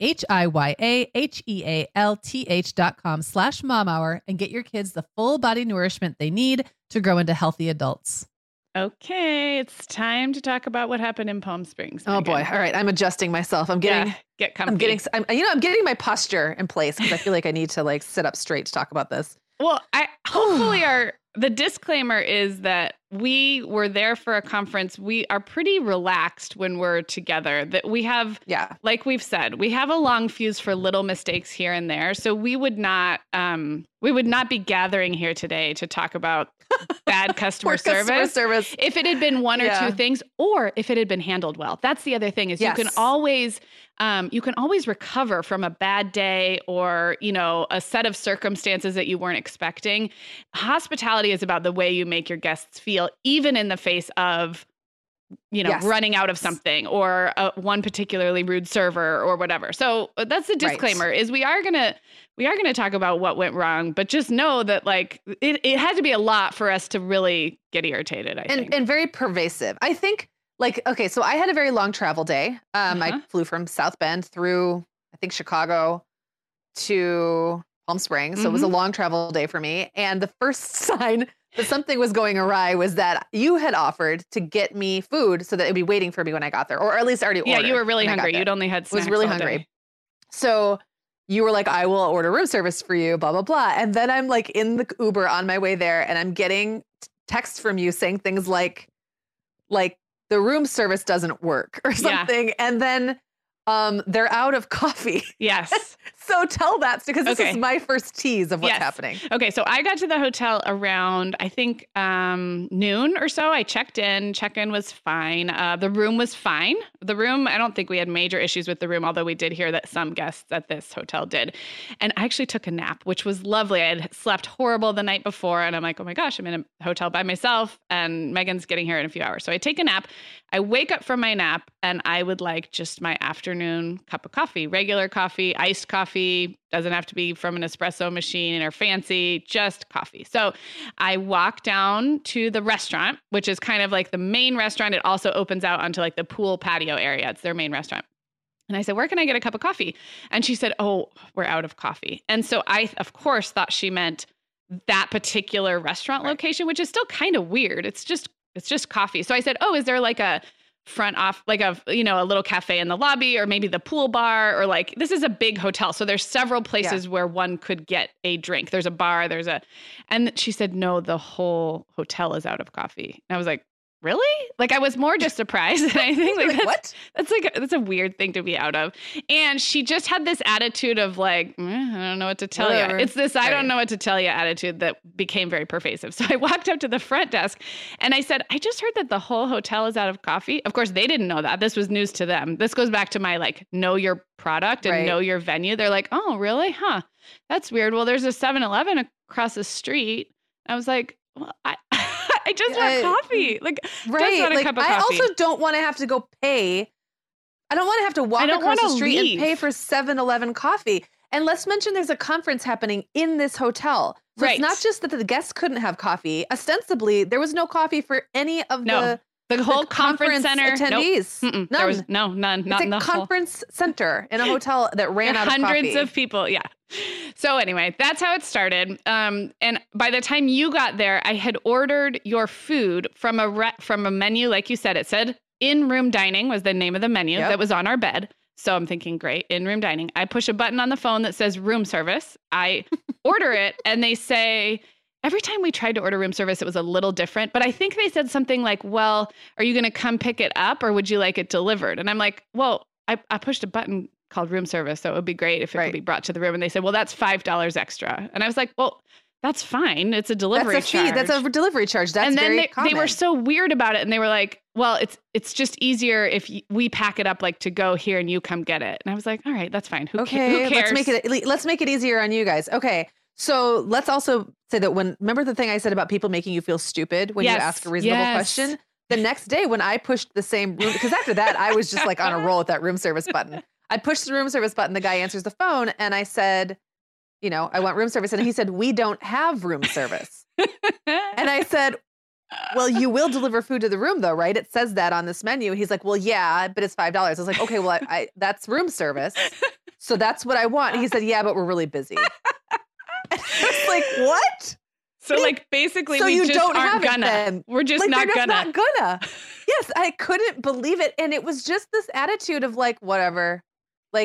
H-I-Y-A-H-E-A-L-T-H dot com slash mom hour and get your kids the full body nourishment they need to grow into healthy adults. Okay, it's time to talk about what happened in Palm Springs. Oh boy. Megan. All right. I'm adjusting myself. I'm getting, Yeah, get comfy. I'm getting, I'm, you know, I'm getting my posture in place because I feel like I need to like sit up straight to talk about this. Well, I hopefully our The disclaimer is that we were there for a conference. We are pretty relaxed when we're together. That we have, yeah, like we've said, we have a long fuse for little mistakes here and there. So we would not, um, we would not be gathering here today to talk about bad customer service. Customer service. If it had been one or yeah. two things, or if it had been handled well. That's the other thing is yes. you can always, um, you can always recover from a bad day or, you know, a set of circumstances that you weren't expecting. Hospitality is about the way you make your guests feel, even in the face of, you know, yes. running out of something or uh, one particularly rude server or whatever. So that's the disclaimer right. is we are going to, we are going to talk about what went wrong, but just know that like it, it had to be a lot for us to really get irritated, I and, think. And very pervasive. I think like, okay, so I had a very long travel day. Um, uh-huh. I flew from South Bend through, I think, Chicago to Palm Springs. So mm-hmm. it was a long travel day for me. And the first sign that something was going awry was that you had offered to get me food so that it'd be waiting for me when I got there, or at least already ordered. Yeah, you were really hungry. You'd only had snacks was really all hungry. Day. So you were like, I will order room service for you, blah, blah, blah. And then I'm like in the Uber on my way there and I'm getting texts from you saying things like, like the room service doesn't work or something. Yeah. And then um, they're out of coffee. Yes. So tell that because this okay. is my first tease of what's yes. happening. Okay. So I got to the hotel around, I think, um, noon or so. I checked in. Check-in was fine. Uh, the room was fine. The room, I don't think we had major issues with the room, although we did hear that some guests at this hotel did. And I actually took a nap, which was lovely. I had slept horrible the night before. And I'm like, oh my gosh, I'm in a hotel by myself and Megan's getting here in a few hours. So I take a nap. I wake up from my nap and I would like just my afternoon cup of coffee, regular coffee, iced coffee, doesn't have to be from an espresso machine or fancy, just coffee. So I walk down to the restaurant, which is kind of like the main restaurant. It also opens out onto like the pool patio area. It's their main restaurant. And I said, where can I get a cup of coffee? And she said, oh, we're out of coffee. And so I, of course, thought she meant that particular restaurant right. location, which is still kind of weird. It's just It's just coffee. So I said, oh, is there like a front off, like a, you know, a little cafe in the lobby or maybe the pool bar or like, this is a big hotel. So there's several places yeah. where one could get a drink. There's a bar, there's a, and she said, no, the whole hotel is out of coffee. And I was like, really? Like I was more just surprised. And I think like, like that's, what? That's like, a, that's a weird thing to be out of. And she just had this attitude of like, eh, I don't know what to tell Whatever. you. It's this, I right. don't know what to tell you attitude that became very pervasive. So I walked up to the front desk and I said, I just heard that the whole hotel is out of coffee. Of course, they didn't know that. This was news to them. This goes back to my like, know your product and right. know your venue. They're like, oh, really? Huh? That's weird. Well, there's a seven eleven across the street. I was like, well, I, I just want uh, coffee. Like, right. just want a like, cup of I coffee. also don't want to have to go pay. I don't want to have to walk across the street leave. and pay for seven eleven coffee. And let's mention there's a conference happening in this hotel. So right. it's not just that the guests couldn't have coffee. Ostensibly, there was no coffee for any of no. the The whole the conference, conference center attendees. Nope. None. There was, no, none. Not it's in a the conference whole... center in a hotel that ran out of coffee. Hundreds of people. Yeah. So anyway, that's how it started. Um, and by the time you got there, I had ordered your food from a re- from a menu, like you said. It said in-room dining was the name of the menu yep. that was on our bed. So I'm thinking, great, in-room dining. I push a button on the phone that says room service. I order it, and they say. Every time we tried to order room service, it was a little different. But I think they said something like, well, are you going to come pick it up or would you like it delivered? And I'm like, well, I, I pushed a button called room service. So it would be great if it right. could be brought to the room. And they said, well, that's five dollars extra. And I was like, well, that's fine. It's a delivery that's a charge. Fee. That's a delivery charge. That's and then very they, common. they were so weird about it. And they were like, well, it's it's just easier if we pack it up like to go here and you come get it. And I was like, all right, that's fine. Who, okay, ca- who cares? Let's make it, let's make it easier on you guys. Okay. So let's also say that when, remember the thing I said about people making you feel stupid when yes, you ask a reasonable yes. question? The next day when I pushed the same room, because after that, I was just like on a roll with that room service button. I pushed the room service button. The guy answers the phone and I said, you know, I want room service. And he said, we don't have room service. And I said, well, you will deliver food to the room though, right? It says that on this menu. He's like, well, yeah, but it's five dollars. I was like, okay, well, I, I that's room service. So that's what I want. And he said, yeah, but we're really busy. I was like, what? So like basically so we you just don't aren't have gonna. It then. We're just like, not they're gonna. Just not gonna. Yes, I couldn't believe it. And it was just this attitude of like, whatever. Like,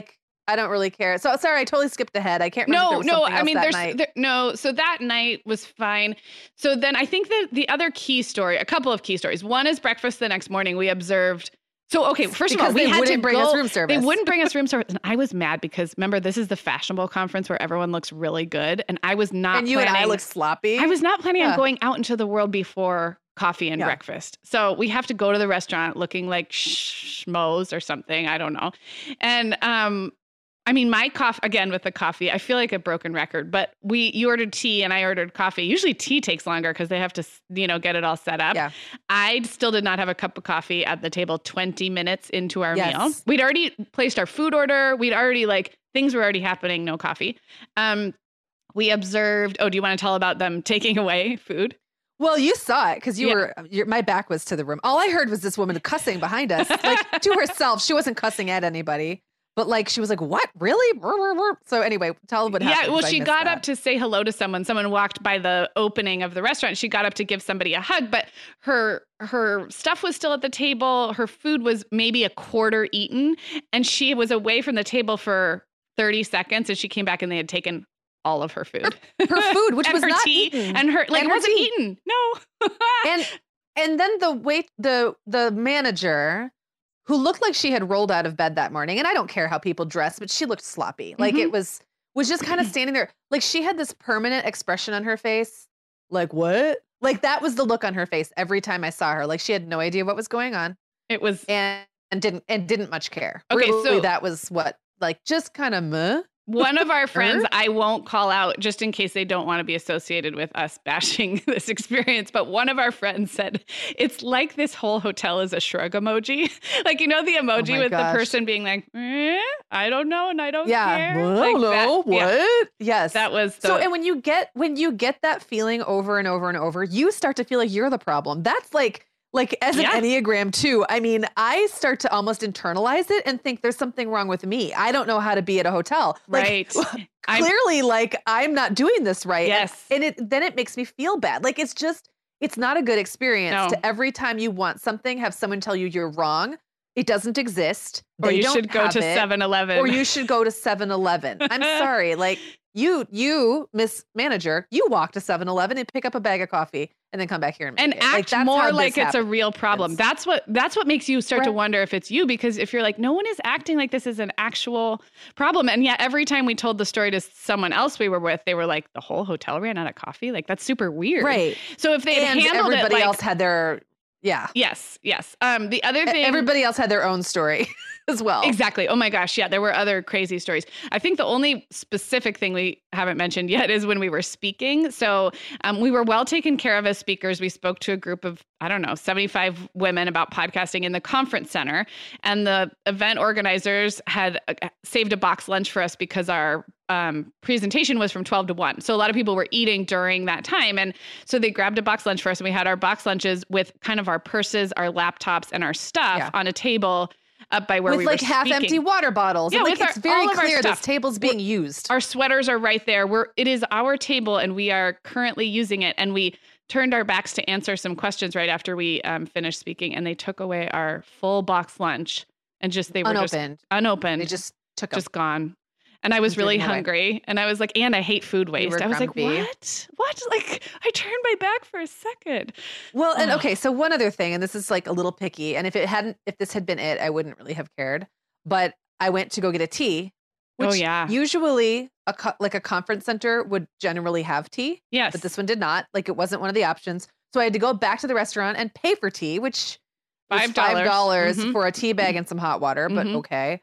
I don't really care. So sorry, I totally skipped ahead. I can't remember. No, if there was no. something I else mean, that there's night. there, no. So that night was fine. So then I think that the other key story, a couple of key stories. One is breakfast the next morning. We observed. So okay, first because of all, we they had wouldn't to bring go, us room service. They wouldn't bring us room service, and I was mad because remember this is the fashionable conference where everyone looks really good, and I was not. And you planning, and I look sloppy. I was not planning yeah. on going out into the world before coffee and yeah. breakfast. So we have to go to the restaurant looking like schmoes or something. I don't know, and um. I mean, my coffee, again, with the coffee, I feel like a broken record, but we, you ordered tea and I ordered coffee. Usually tea takes longer because they have to, you know, get it all set up. Yeah. I still did not have a cup of coffee at the table twenty minutes into our yes. meal. We'd already placed our food order. We'd already like, things were already happening, no coffee. Um, we observed, oh, do you want to tell about them taking away food? Well, you saw it because you yeah. were, your, my back was to the room. All I heard was this woman cussing behind us, like to herself. She wasn't cussing at anybody. But like, she was like, what, really? So anyway, tell what happened. Yeah, well, she got that. up to say hello to someone. Someone walked by the opening of the restaurant. She got up to give somebody a hug, but her her stuff was still at the table. Her food was maybe a quarter eaten. And she was away from the table for thirty seconds. And she came back and they had taken all of her food. Her, her food, which and was her not tea, eaten. And her, like, and it her wasn't tea. eaten. No. and and then the wait, the the manager, who looked like she had rolled out of bed that morning. And I don't care how people dress, but she looked sloppy. Like mm-hmm. it was, was just kind of standing there. Like she had this permanent expression on her face. Like, what? Like that was the look on her face every time I saw her. Like she had no idea what was going on. It was. And, and didn't, and didn't much care. Okay. Really, so that was what, like just kind of meh. One of our friends, I won't call out just in case they don't want to be associated with us bashing this experience, but one of our friends said, it's like this whole hotel is a shrug emoji. Like, you know, the emoji oh with gosh. the person being like, eh, I don't know and I don't yeah. care. Well, like no, that. what? Yeah. Yes. That was the- so, and when you get, when you get that feeling over and over and over, you start to feel like you're the problem. That's like, Like as an yeah. Enneagram too, I mean, I start to almost internalize it and think there's something wrong with me. I don't know how to be at a hotel. Like, right. Clearly, I'm, like I'm not doing this right. Yes. And, and it then it makes me feel bad. Like it's just, it's not a good experience no. to every time you want something, have someone tell you you're wrong. It doesn't exist. Or they you don't should go to it, seven eleven. Or you should go to seven eleven. I'm sorry. Like you, you, Miss Manager, you walk to seven eleven and pick up a bag of coffee and then come back here and, make and it. act like, that's more how like this it's a real problem. happens. That's what that's what makes you start right. to wonder if it's you, because if you're like, no one is acting like this is an actual problem. And yet every time we told the story to someone else we were with, they were like, the whole hotel ran out of coffee. Like that's super weird. Right. So if they had and handled everybody it like, else had their yeah. Yes, yes. Um, the other thing, everybody else had their own story as well. Exactly. Oh my gosh. Yeah, there were other crazy stories. I think the only specific thing we haven't mentioned yet is when we were speaking. So um, we were well taken care of as speakers. We spoke to a group of, I don't know, seventy-five women about podcasting in the conference center. And the event organizers had uh, saved a box lunch for us because our um, presentation was from twelve to one. So a lot of people were eating during that time. And so they grabbed a box lunch for us and we had our box lunches with kind of our purses, our laptops, and our stuff yeah. on a table up by where with we like were half speaking. empty water bottles. Yeah, and with like it's our, very all of our clear stuff. This table's being we're, used. Our sweaters are right there. We're it is our table and we are currently using it. And we turned our backs to answer some questions right after we um, finished speaking, and they took away our full box lunch and just they were unopened. just unopened. They just took just them. gone. And I was really hungry. Away. And I was like, and I hate food waste. I was grumpy. like, what? What? Like, I turned my back for a second. Well, and okay, so one other thing, and this is like a little picky, and if it hadn't, if this had been it, I wouldn't really have cared. But I went to go get a tea, which oh, yeah. usually a co- like a conference center would generally have tea. Yes. But this one did not. Like it wasn't one of the options. So I had to go back to the restaurant and pay for tea, which was five dollars mm-hmm. for a tea bag and some hot water, but mm-hmm. okay.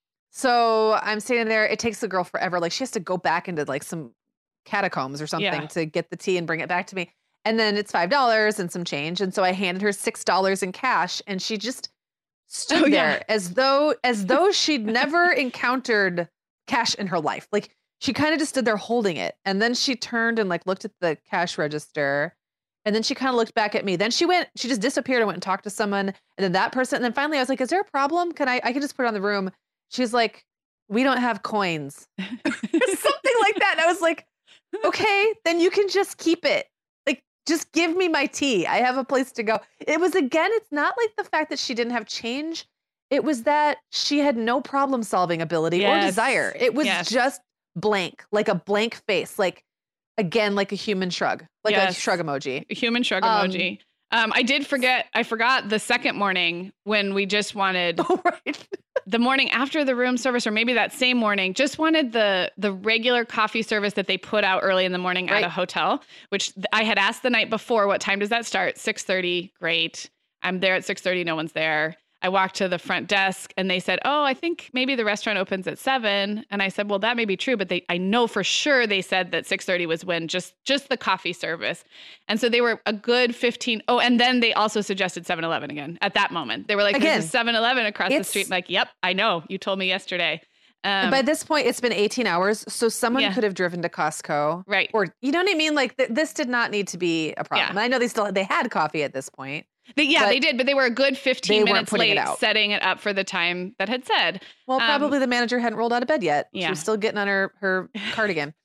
So I'm standing there. It takes the girl forever. Like she has to go back into like some catacombs or something yeah. to get the tea and bring it back to me. And then it's five dollars and some change. And so I handed her six dollars in cash, and she just stood oh, there yeah. as though as though she'd never encountered cash in her life. Like she kind of just stood there holding it. And then she turned and like looked at the cash register. And then she kind of looked back at me. Then she went, she just disappeared and went and talked to someone. And then that person, and then finally I was like, is there a problem? Can I, I can just put it on the room. She's like, we don't have coins. Something like that. And I was like, okay, then you can just keep it. Like, just give me my tea. I have a place to go. It was, again, it's not like the fact that she didn't have change. It was that she had no problem solving ability yes. or desire. It was yes. just blank, like a blank face, like again, like a human shrug, like yes. a shrug emoji. A human shrug Um, emoji. Um, I did forget, I forgot the second morning when we just wanted Oh, right. the morning after the room service, or maybe that same morning, just wanted the the regular coffee service that they put out early in the morning Right. at a hotel, which I had asked the night before, what time does that start? six thirty. Great. I'm there at six thirty. No one's there. I walked to the front desk and they said, oh, I think maybe the restaurant opens at seven. And I said, well, that may be true, but they, I know for sure they said that six thirty was when just, just the coffee service. And so they were a good fifteen. Oh, and then they also suggested seven eleven again at that moment. They were like, Again, there's a seven eleven across the it's- street. Like, yep, I know. You told me yesterday. Um, And by this point, it's been eighteen hours. So someone Yeah. could have driven to Costco. right. Or, you know what I mean? Like th- this did not need to be a problem. Yeah. I know they still, they had coffee at this point. They, yeah, but they did, but they were a good fifteen they weren't minutes putting it late out. setting it up for the time that had said. Well, Um, probably the manager hadn't rolled out of bed yet. She yeah. was still getting on her, her cardigan.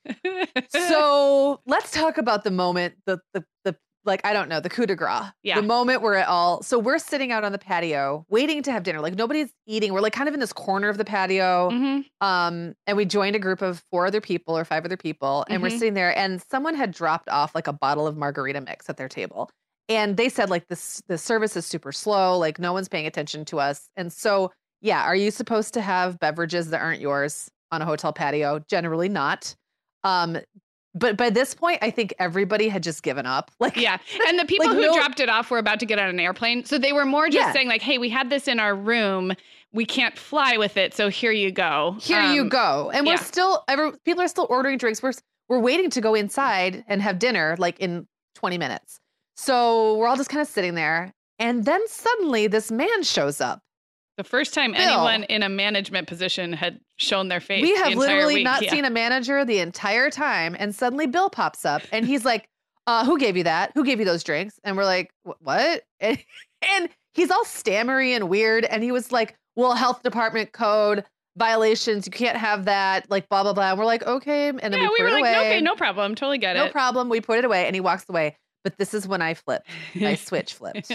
So let's talk about the moment, the, the, the, like, I don't know, the coup de grace. Yeah. The moment where it all, so we're sitting out on the patio waiting to have dinner. Like nobody's eating. We're like kind of in this corner of the patio. Mhm. Um, and we joined a group of four other people or five other people. And we're Mhm. sitting there and someone had dropped off like a bottle of margarita mix at their table. And they said like this, the service is super slow. Like no one's paying attention to us. And so, yeah, are you supposed to have beverages that aren't yours on a hotel patio? Generally not. Um, but by this point, I think everybody had just given up. Like, Yeah. And the people Like, who no- dropped it off were about to get on an airplane. So they were more just Yeah. saying like, hey, we had this in our room. We can't fly with it. So here you go. here you Um, go. And yeah. we're still, every, people are still ordering drinks. We're, we're waiting to go inside and have dinner like in twenty minutes. So we're all just kind of sitting there. And then suddenly this man shows up. The first time Bill. anyone in a management position had shown their face. We the have entire literally week. not Yeah. seen a manager the entire time. And suddenly Bill pops up and he's like, uh, who gave you that? Who gave you those drinks? And we're like, "Wh- what? And, and he's all stammery and weird. And he was like, well, health department code violations. You can't have that, like blah, blah, blah. And we're like, okay. And then Yeah, we we put were it like, away. okay, no problem. Totally get No it. problem. We put it away and he walks away. But this is when I flipped. My switch flipped.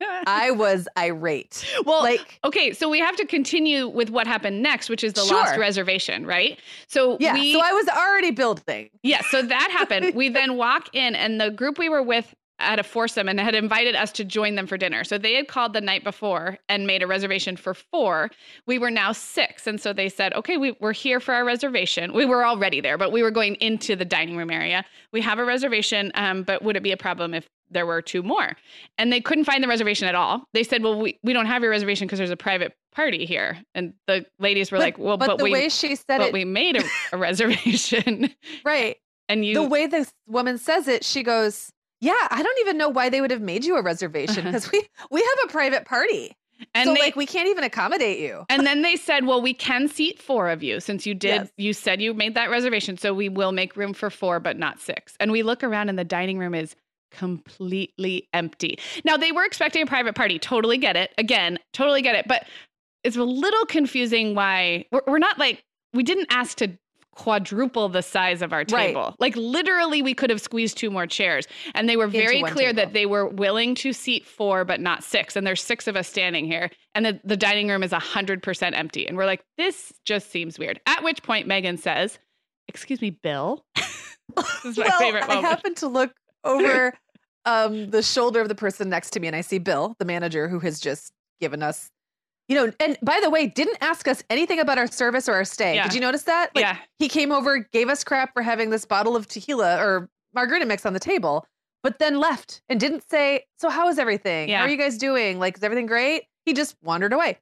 I was irate. well, Like, okay, so we have to continue with what happened next, which is the lost Sure. reservation, right? So yeah. we So I was already building. Yeah, so that happened. We then walk in, and the group we were with had a foursome and had invited us to join them for dinner. So they had called the night before and made a reservation for four. We were now six. And so they said, okay, we, we're here for our reservation. We were already there, but we were going into the dining room area. We have a reservation, um, but would it be a problem if there were two more? And they couldn't find the reservation at all. They said, well, we, we don't have your reservation because there's a private party here. And the ladies were But- like, well, but, but, the we, way she said but it, we made a, a reservation. right. And you, The way this woman says it, she goes, yeah, I don't even know why they would have made you a reservation Uh-huh. because we we have a private party. and so they, like we can't even accommodate you. And then they said, well, we can seat four of you since you did, Yes. you said you made that reservation. So we will make room for four, but not six. And we look around and the dining room is completely empty. Now, they were expecting a private party. Totally get it. Again, totally get it. But it's a little confusing why we're, we're not like, we didn't ask to quadruple the size of our Right. table. Like literally we could have squeezed two more chairs. And they were Into very one clear table. that they were willing to seat four, but not six. And there's six of us standing here. And the, the dining room is one hundred percent empty. And we're like, this just seems weird. At which point Megan says, excuse me, Bill? This is my well, favorite I moment. happen to look over um, the shoulder of the person next to me and I see Bill, the manager who has just given us, you know, and by the way, didn't ask us anything about our service or our stay. Yeah. Did you notice that? Like, Yeah. he came over, gave us crap for having this bottle of tequila or margarita mix on the table, but then left and didn't say, so how is everything? Yeah. How are you guys doing? Like, is everything great? He just wandered away.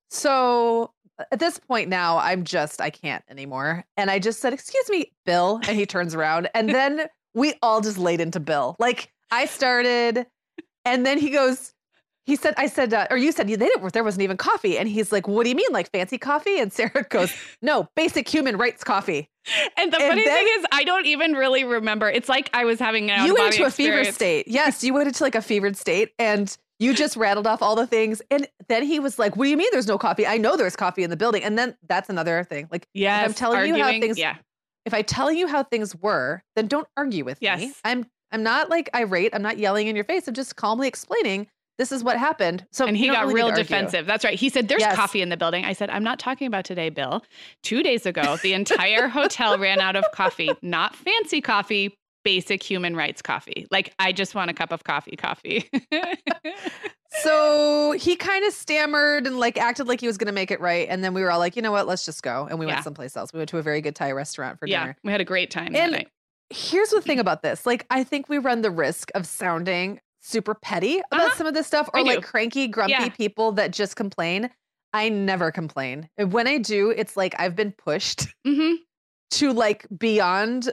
So at this point now, I'm just, I can't anymore. And I just said, excuse me, Bill. And he turns around and then we all just laid into Bill. Like I started and then he goes, he said, I said, uh, or you said they didn't, there wasn't even coffee. And he's like, what do you mean? Like fancy coffee? And Sarah goes, no, basic human rights coffee. And the and funny then- thing is, I don't even really remember. It's like I was having an You went out-of-body into a fever experience. state. Yes, you went into like a fevered state and you just rattled off all the things. And then he was like, what do you mean there's no coffee? I know there's coffee in the building. And then that's another thing. Like, Yes, if I'm telling you how arguing, things, yeah. if I tell you how things were, then don't argue with me. Yes. I'm, I'm not like irate. I'm not yelling in your face. I'm just calmly explaining this is what happened. So and he got really real defensive. That's right. He said, there's yes. coffee in the building. I said, I'm not talking about today, Bill. Two days ago, the entire hotel ran out of coffee, not fancy coffee, basic human rights coffee. Like, I just want a cup of coffee, coffee. So he kind of stammered and like acted like he was going to make it right. And then we were all like, you know what, let's just go. And we yeah. went someplace else. We went to a very good Thai restaurant for yeah, dinner. We had a great time and that night. Here's the thing about this. Like, I think we run the risk of sounding super petty about uh-huh. some of this stuff, or like cranky, grumpy yeah. people that just complain. I never complain. And when I do, it's like I've been pushed mm-hmm. to like beyond.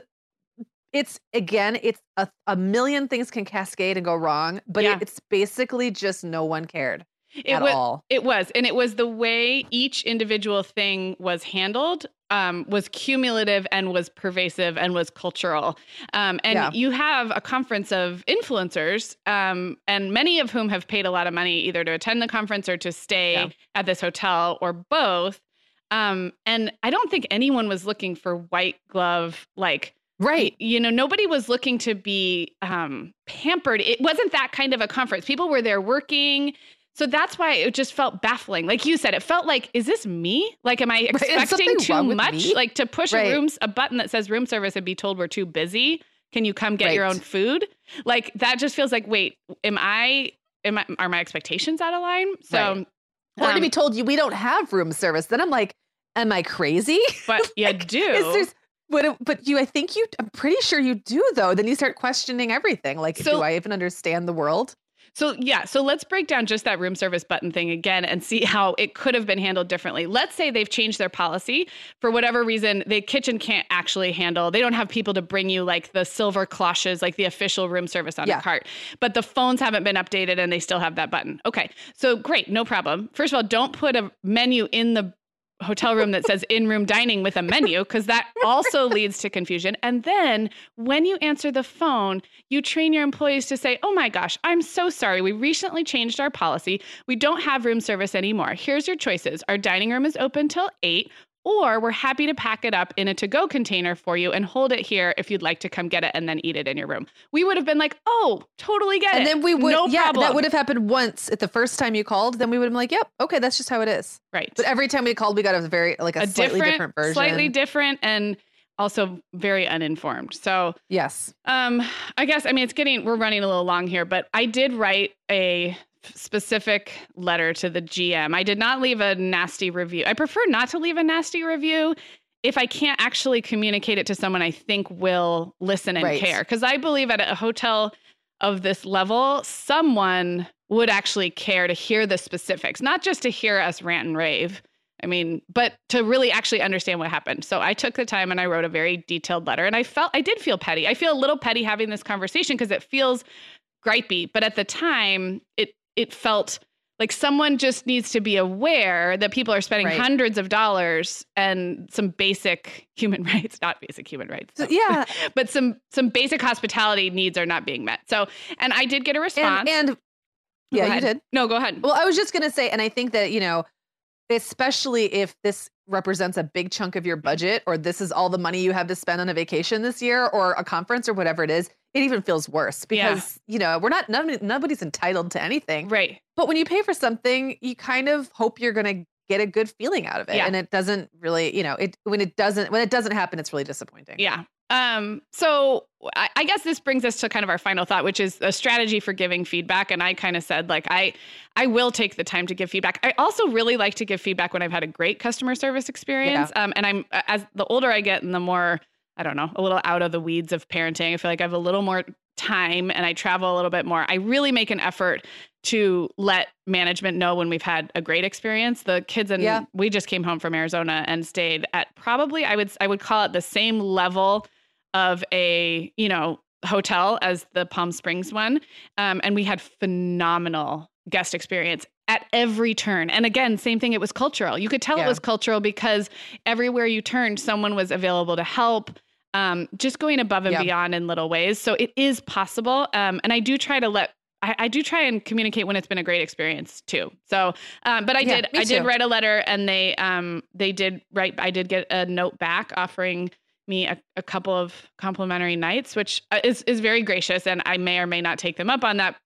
It's again, it's a, a million things can cascade and go wrong, but yeah. it, it's basically just no one cared it at was, all. It was. And it was the way each individual thing was handled um, was cumulative and was pervasive and was cultural. Um, and yeah. you have a conference of influencers, um, and many of whom have paid a lot of money either to attend the conference or to stay yeah. at this hotel or both. Um, and I don't think anyone was looking for white glove, like, right. You know, nobody was looking to be um, pampered. It wasn't that kind of a conference. People were there working. So that's why it just felt baffling. Like you said, it felt like, is this me? Like, am I expecting right. too much? Like to push right. a rooms, a button that says room service and be told we're too busy. Can you come get right. your own food? Like, that just feels like, wait, am I, am I, are my expectations out of line? So, right. or um, to be told you, we don't have room service. Then I'm like, am I crazy? But you like, do. Is there, But, but you, I think you, I'm pretty sure you do though. Then you start questioning everything. Like, so, do I even understand the world? So yeah, so let's break down just that room service button thing again and see how it could have been handled differently. Let's say they've changed their policy for whatever reason. The kitchen can't actually handle, they don't have people to bring you like the silver cloches, like the official room service on yeah. a cart, but the phones haven't been updated and they still have that button. Okay, so great, no problem. First of all, don't put a menu in the hotel room that says in-room dining with a menu, because that also leads to confusion. And then when you answer the phone, you train your employees to say, oh my gosh, I'm so sorry. We recently changed our policy. We don't have room service anymore. Here's your choices. Our dining room is open till eight, or we're happy to pack it up in a to-go container for you and hold it here if you'd like to come get it and then eat it in your room. We would have been like, oh, totally get and it. And then we would, no yeah, problem. That would have happened once at the first time you called. Then we would have been like, yep, okay, that's just how it is. Right. But every time we called, we got a very, like a, a slightly different, different version. Slightly different and also very uninformed. So yes. Um, I guess, I mean, it's getting, we're running a little long here, but I did write a specific letter to the G M. I did not leave a nasty review. I prefer not to leave a nasty review if I can't actually communicate it to someone I think will listen and right. care. Because I believe at a hotel of this level, someone would actually care to hear the specifics, not just to hear us rant and rave. I mean, but to really actually understand what happened. So I took the time and I wrote a very detailed letter, and I felt, I did feel petty. I feel a little petty having this conversation because it feels gripey, but at the time it, it felt like someone just needs to be aware that people are spending right. hundreds of dollars and some basic human rights, not basic human rights. So, yeah. but some, some basic hospitality needs are not being met. So, and I did get a response. And, and yeah, you did. No, go ahead. Well, I was just going to say, and I think that, you know, especially if this represents a big chunk of your budget, or this is all the money you have to spend on a vacation this year or a conference or whatever it is, it even feels worse because, yeah. you know, we're not, none, nobody's entitled to anything. Right. But when you pay for something, you kind of hope you're going to get a good feeling out of it. Yeah. And it doesn't really, you know, it, when it doesn't, when it doesn't happen, it's really disappointing. Yeah. Um, so I, I guess this brings us to kind of our final thought, which is a strategy for giving feedback. And I kind of said, like, I, I will take the time to give feedback. I also really like to give feedback when I've had a great customer service experience. Yeah. Um, and I'm, as the older I get and the more, I don't know, a little out of the weeds of parenting, I feel like I have a little more time and I travel a little bit more. I really make an effort to let management know when we've had a great experience. The kids and yeah. we just came home from Arizona and stayed at probably, I would, I would call it the same level of a, you know, hotel as the Palm Springs one. Um, and we had phenomenal guest experience at every turn. And again, same thing, it was cultural. You could tell yeah. it was cultural because everywhere you turned, someone was available to help, um, just going above and yeah. beyond in little ways. So it is possible. Um, and I do try to let, I, I do try and communicate when it's been a great experience too. So, um, but I yeah, did, I did write a letter, and they, um, they did write, I did get a note back offering me a, a couple of complimentary nights, which is, is very gracious. And I may or may not take them up on that, but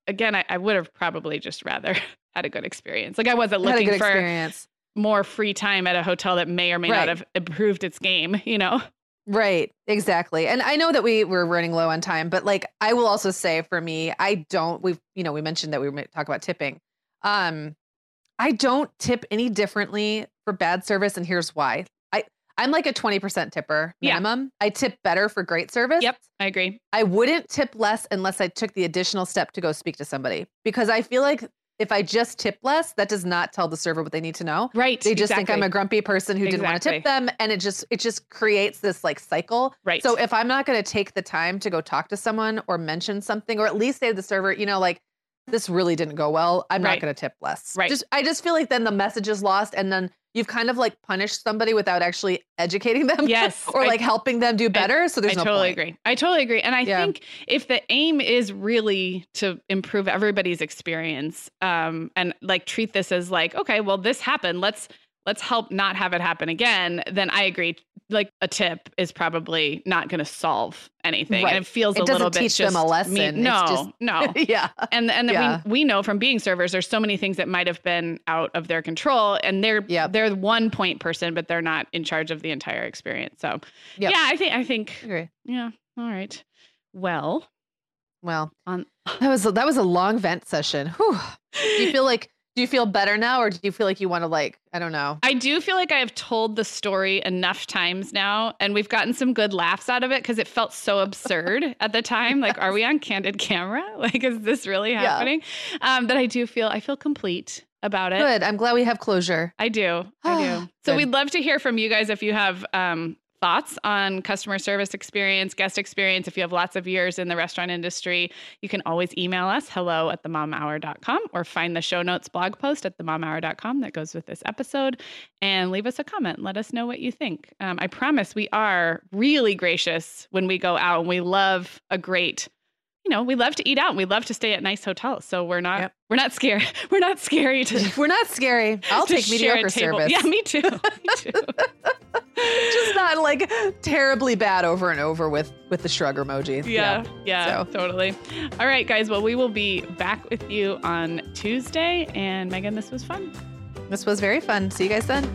again, I, I would have probably just rather had a good experience. Like I wasn't looking for experience. more free time at a hotel that may or may right. not have improved its game, you know? Right. Exactly. And I know that we were running low on time, but like, I will also say for me, I don't, we've, you know, we mentioned that we were talk about tipping. Um, I don't tip any differently for bad service. And here's why. I, I'm like a twenty percent tipper minimum. Yeah. I tip better for great service. Yep. I agree. I wouldn't tip less unless I took the additional step to go speak to somebody, because I feel like if I just tip less, that does not tell the server what they need to know. Right. They just exactly. think I'm a grumpy person who exactly. didn't want to tip them. And it just, it just creates this like cycle. Right. So if I'm not going to take the time to go talk to someone or mention something, or at least say to the server, you know, like this really didn't go well, I'm right. not going to tip less. Right. Just, I just feel like then the message is lost. And then you've kind of like punished somebody without actually educating them. Yes. or I, like helping them do better. I, so there's I no totally point. agree. I totally agree. And I yeah. think if the aim is really to improve everybody's experience, um, and like treat this as like, okay, well, this happened. Let's let's help not have it happen again. Then I agree. Like a tip is probably not going to solve anything. Right. And it feels it a little bit teach just them a lesson. Me- no, just, no. yeah. And and yeah. we we know from being servers, there's so many things that might have been out of their control, and they're yep. they're one point person, but they're not in charge of the entire experience. So yep. yeah, I think I think agree. Yeah. All right. Well, well, on that was that was a long vent session. Whew. Do you feel like Do you feel better now, or do you feel like you want to like, I don't know. I do feel like I have told the story enough times now, and we've gotten some good laughs out of it because it felt so absurd at the time. Like, are we on candid camera? Like, is this really happening? Yeah. Um, that I do feel, I feel complete about it. Good. I'm glad we have closure. I do. I do. So we'd love to hear from you guys if you have um, thoughts on customer service experience, guest experience. If you have lots of years in the restaurant industry, you can always email us, hello at the mom hour dot com, or find the show notes blog post at the mom hour dot com that goes with this episode, and leave us a comment. Let us know what you think. Um, I promise we are really gracious when we go out, and we love a great, you know, we love to eat out, and we love to stay at nice hotels. So we're not, yep. we're not scared. We're not scary to. We're not scary. I'll take mediocre service. Yeah, me too. Me too. Just not like terribly bad over and over with with the shrug emoji. Yeah, yeah, yeah so. Totally. All right, guys. Well, we will be back with you on Tuesday. And Megan, this was fun. This was very fun. See you guys then.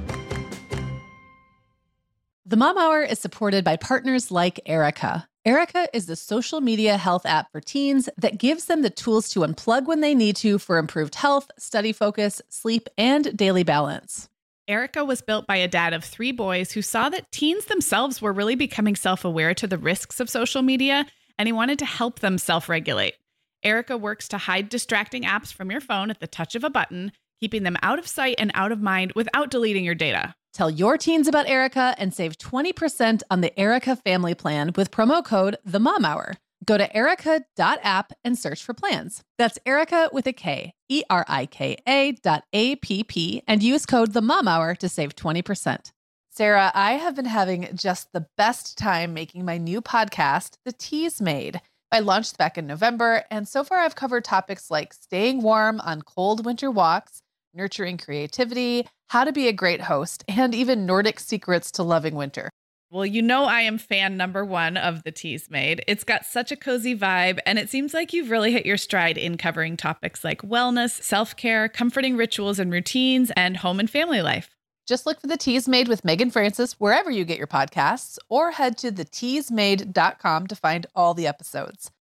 The Mom Hour is supported by partners like Erica. Erica is the social media health app for teens that gives them the tools to unplug when they need to for improved health, study focus, sleep, and daily balance. Erica was built by a dad of three boys who saw that teens themselves were really becoming self-aware to the risks of social media, and he wanted to help them self-regulate. Erica works to hide distracting apps from your phone at the touch of a button, keeping them out of sight and out of mind without deleting your data. Tell your teens about Erica and save twenty percent on the Erica family plan with promo code The Mom Hour. Go to erica dot app and search for plans. That's Erica with a K, E R I K A dot A P P, and use code The Mom Hour to save twenty percent. Sarah, I have been having just the best time making my new podcast, The Teas Made. I launched back in November, and so far I've covered topics like staying warm on cold winter walks, nurturing creativity, how to be a great host, and even Nordic secrets to loving winter. Well, you know I am fan number one of The Teas Made. It's got such a cozy vibe, and it seems like you've really hit your stride in covering topics like wellness, self-care, comforting rituals and routines, and home and family life. Just look for The Teas Made with Megan Francis wherever you get your podcasts, or head to the teas made dot com to find all the episodes.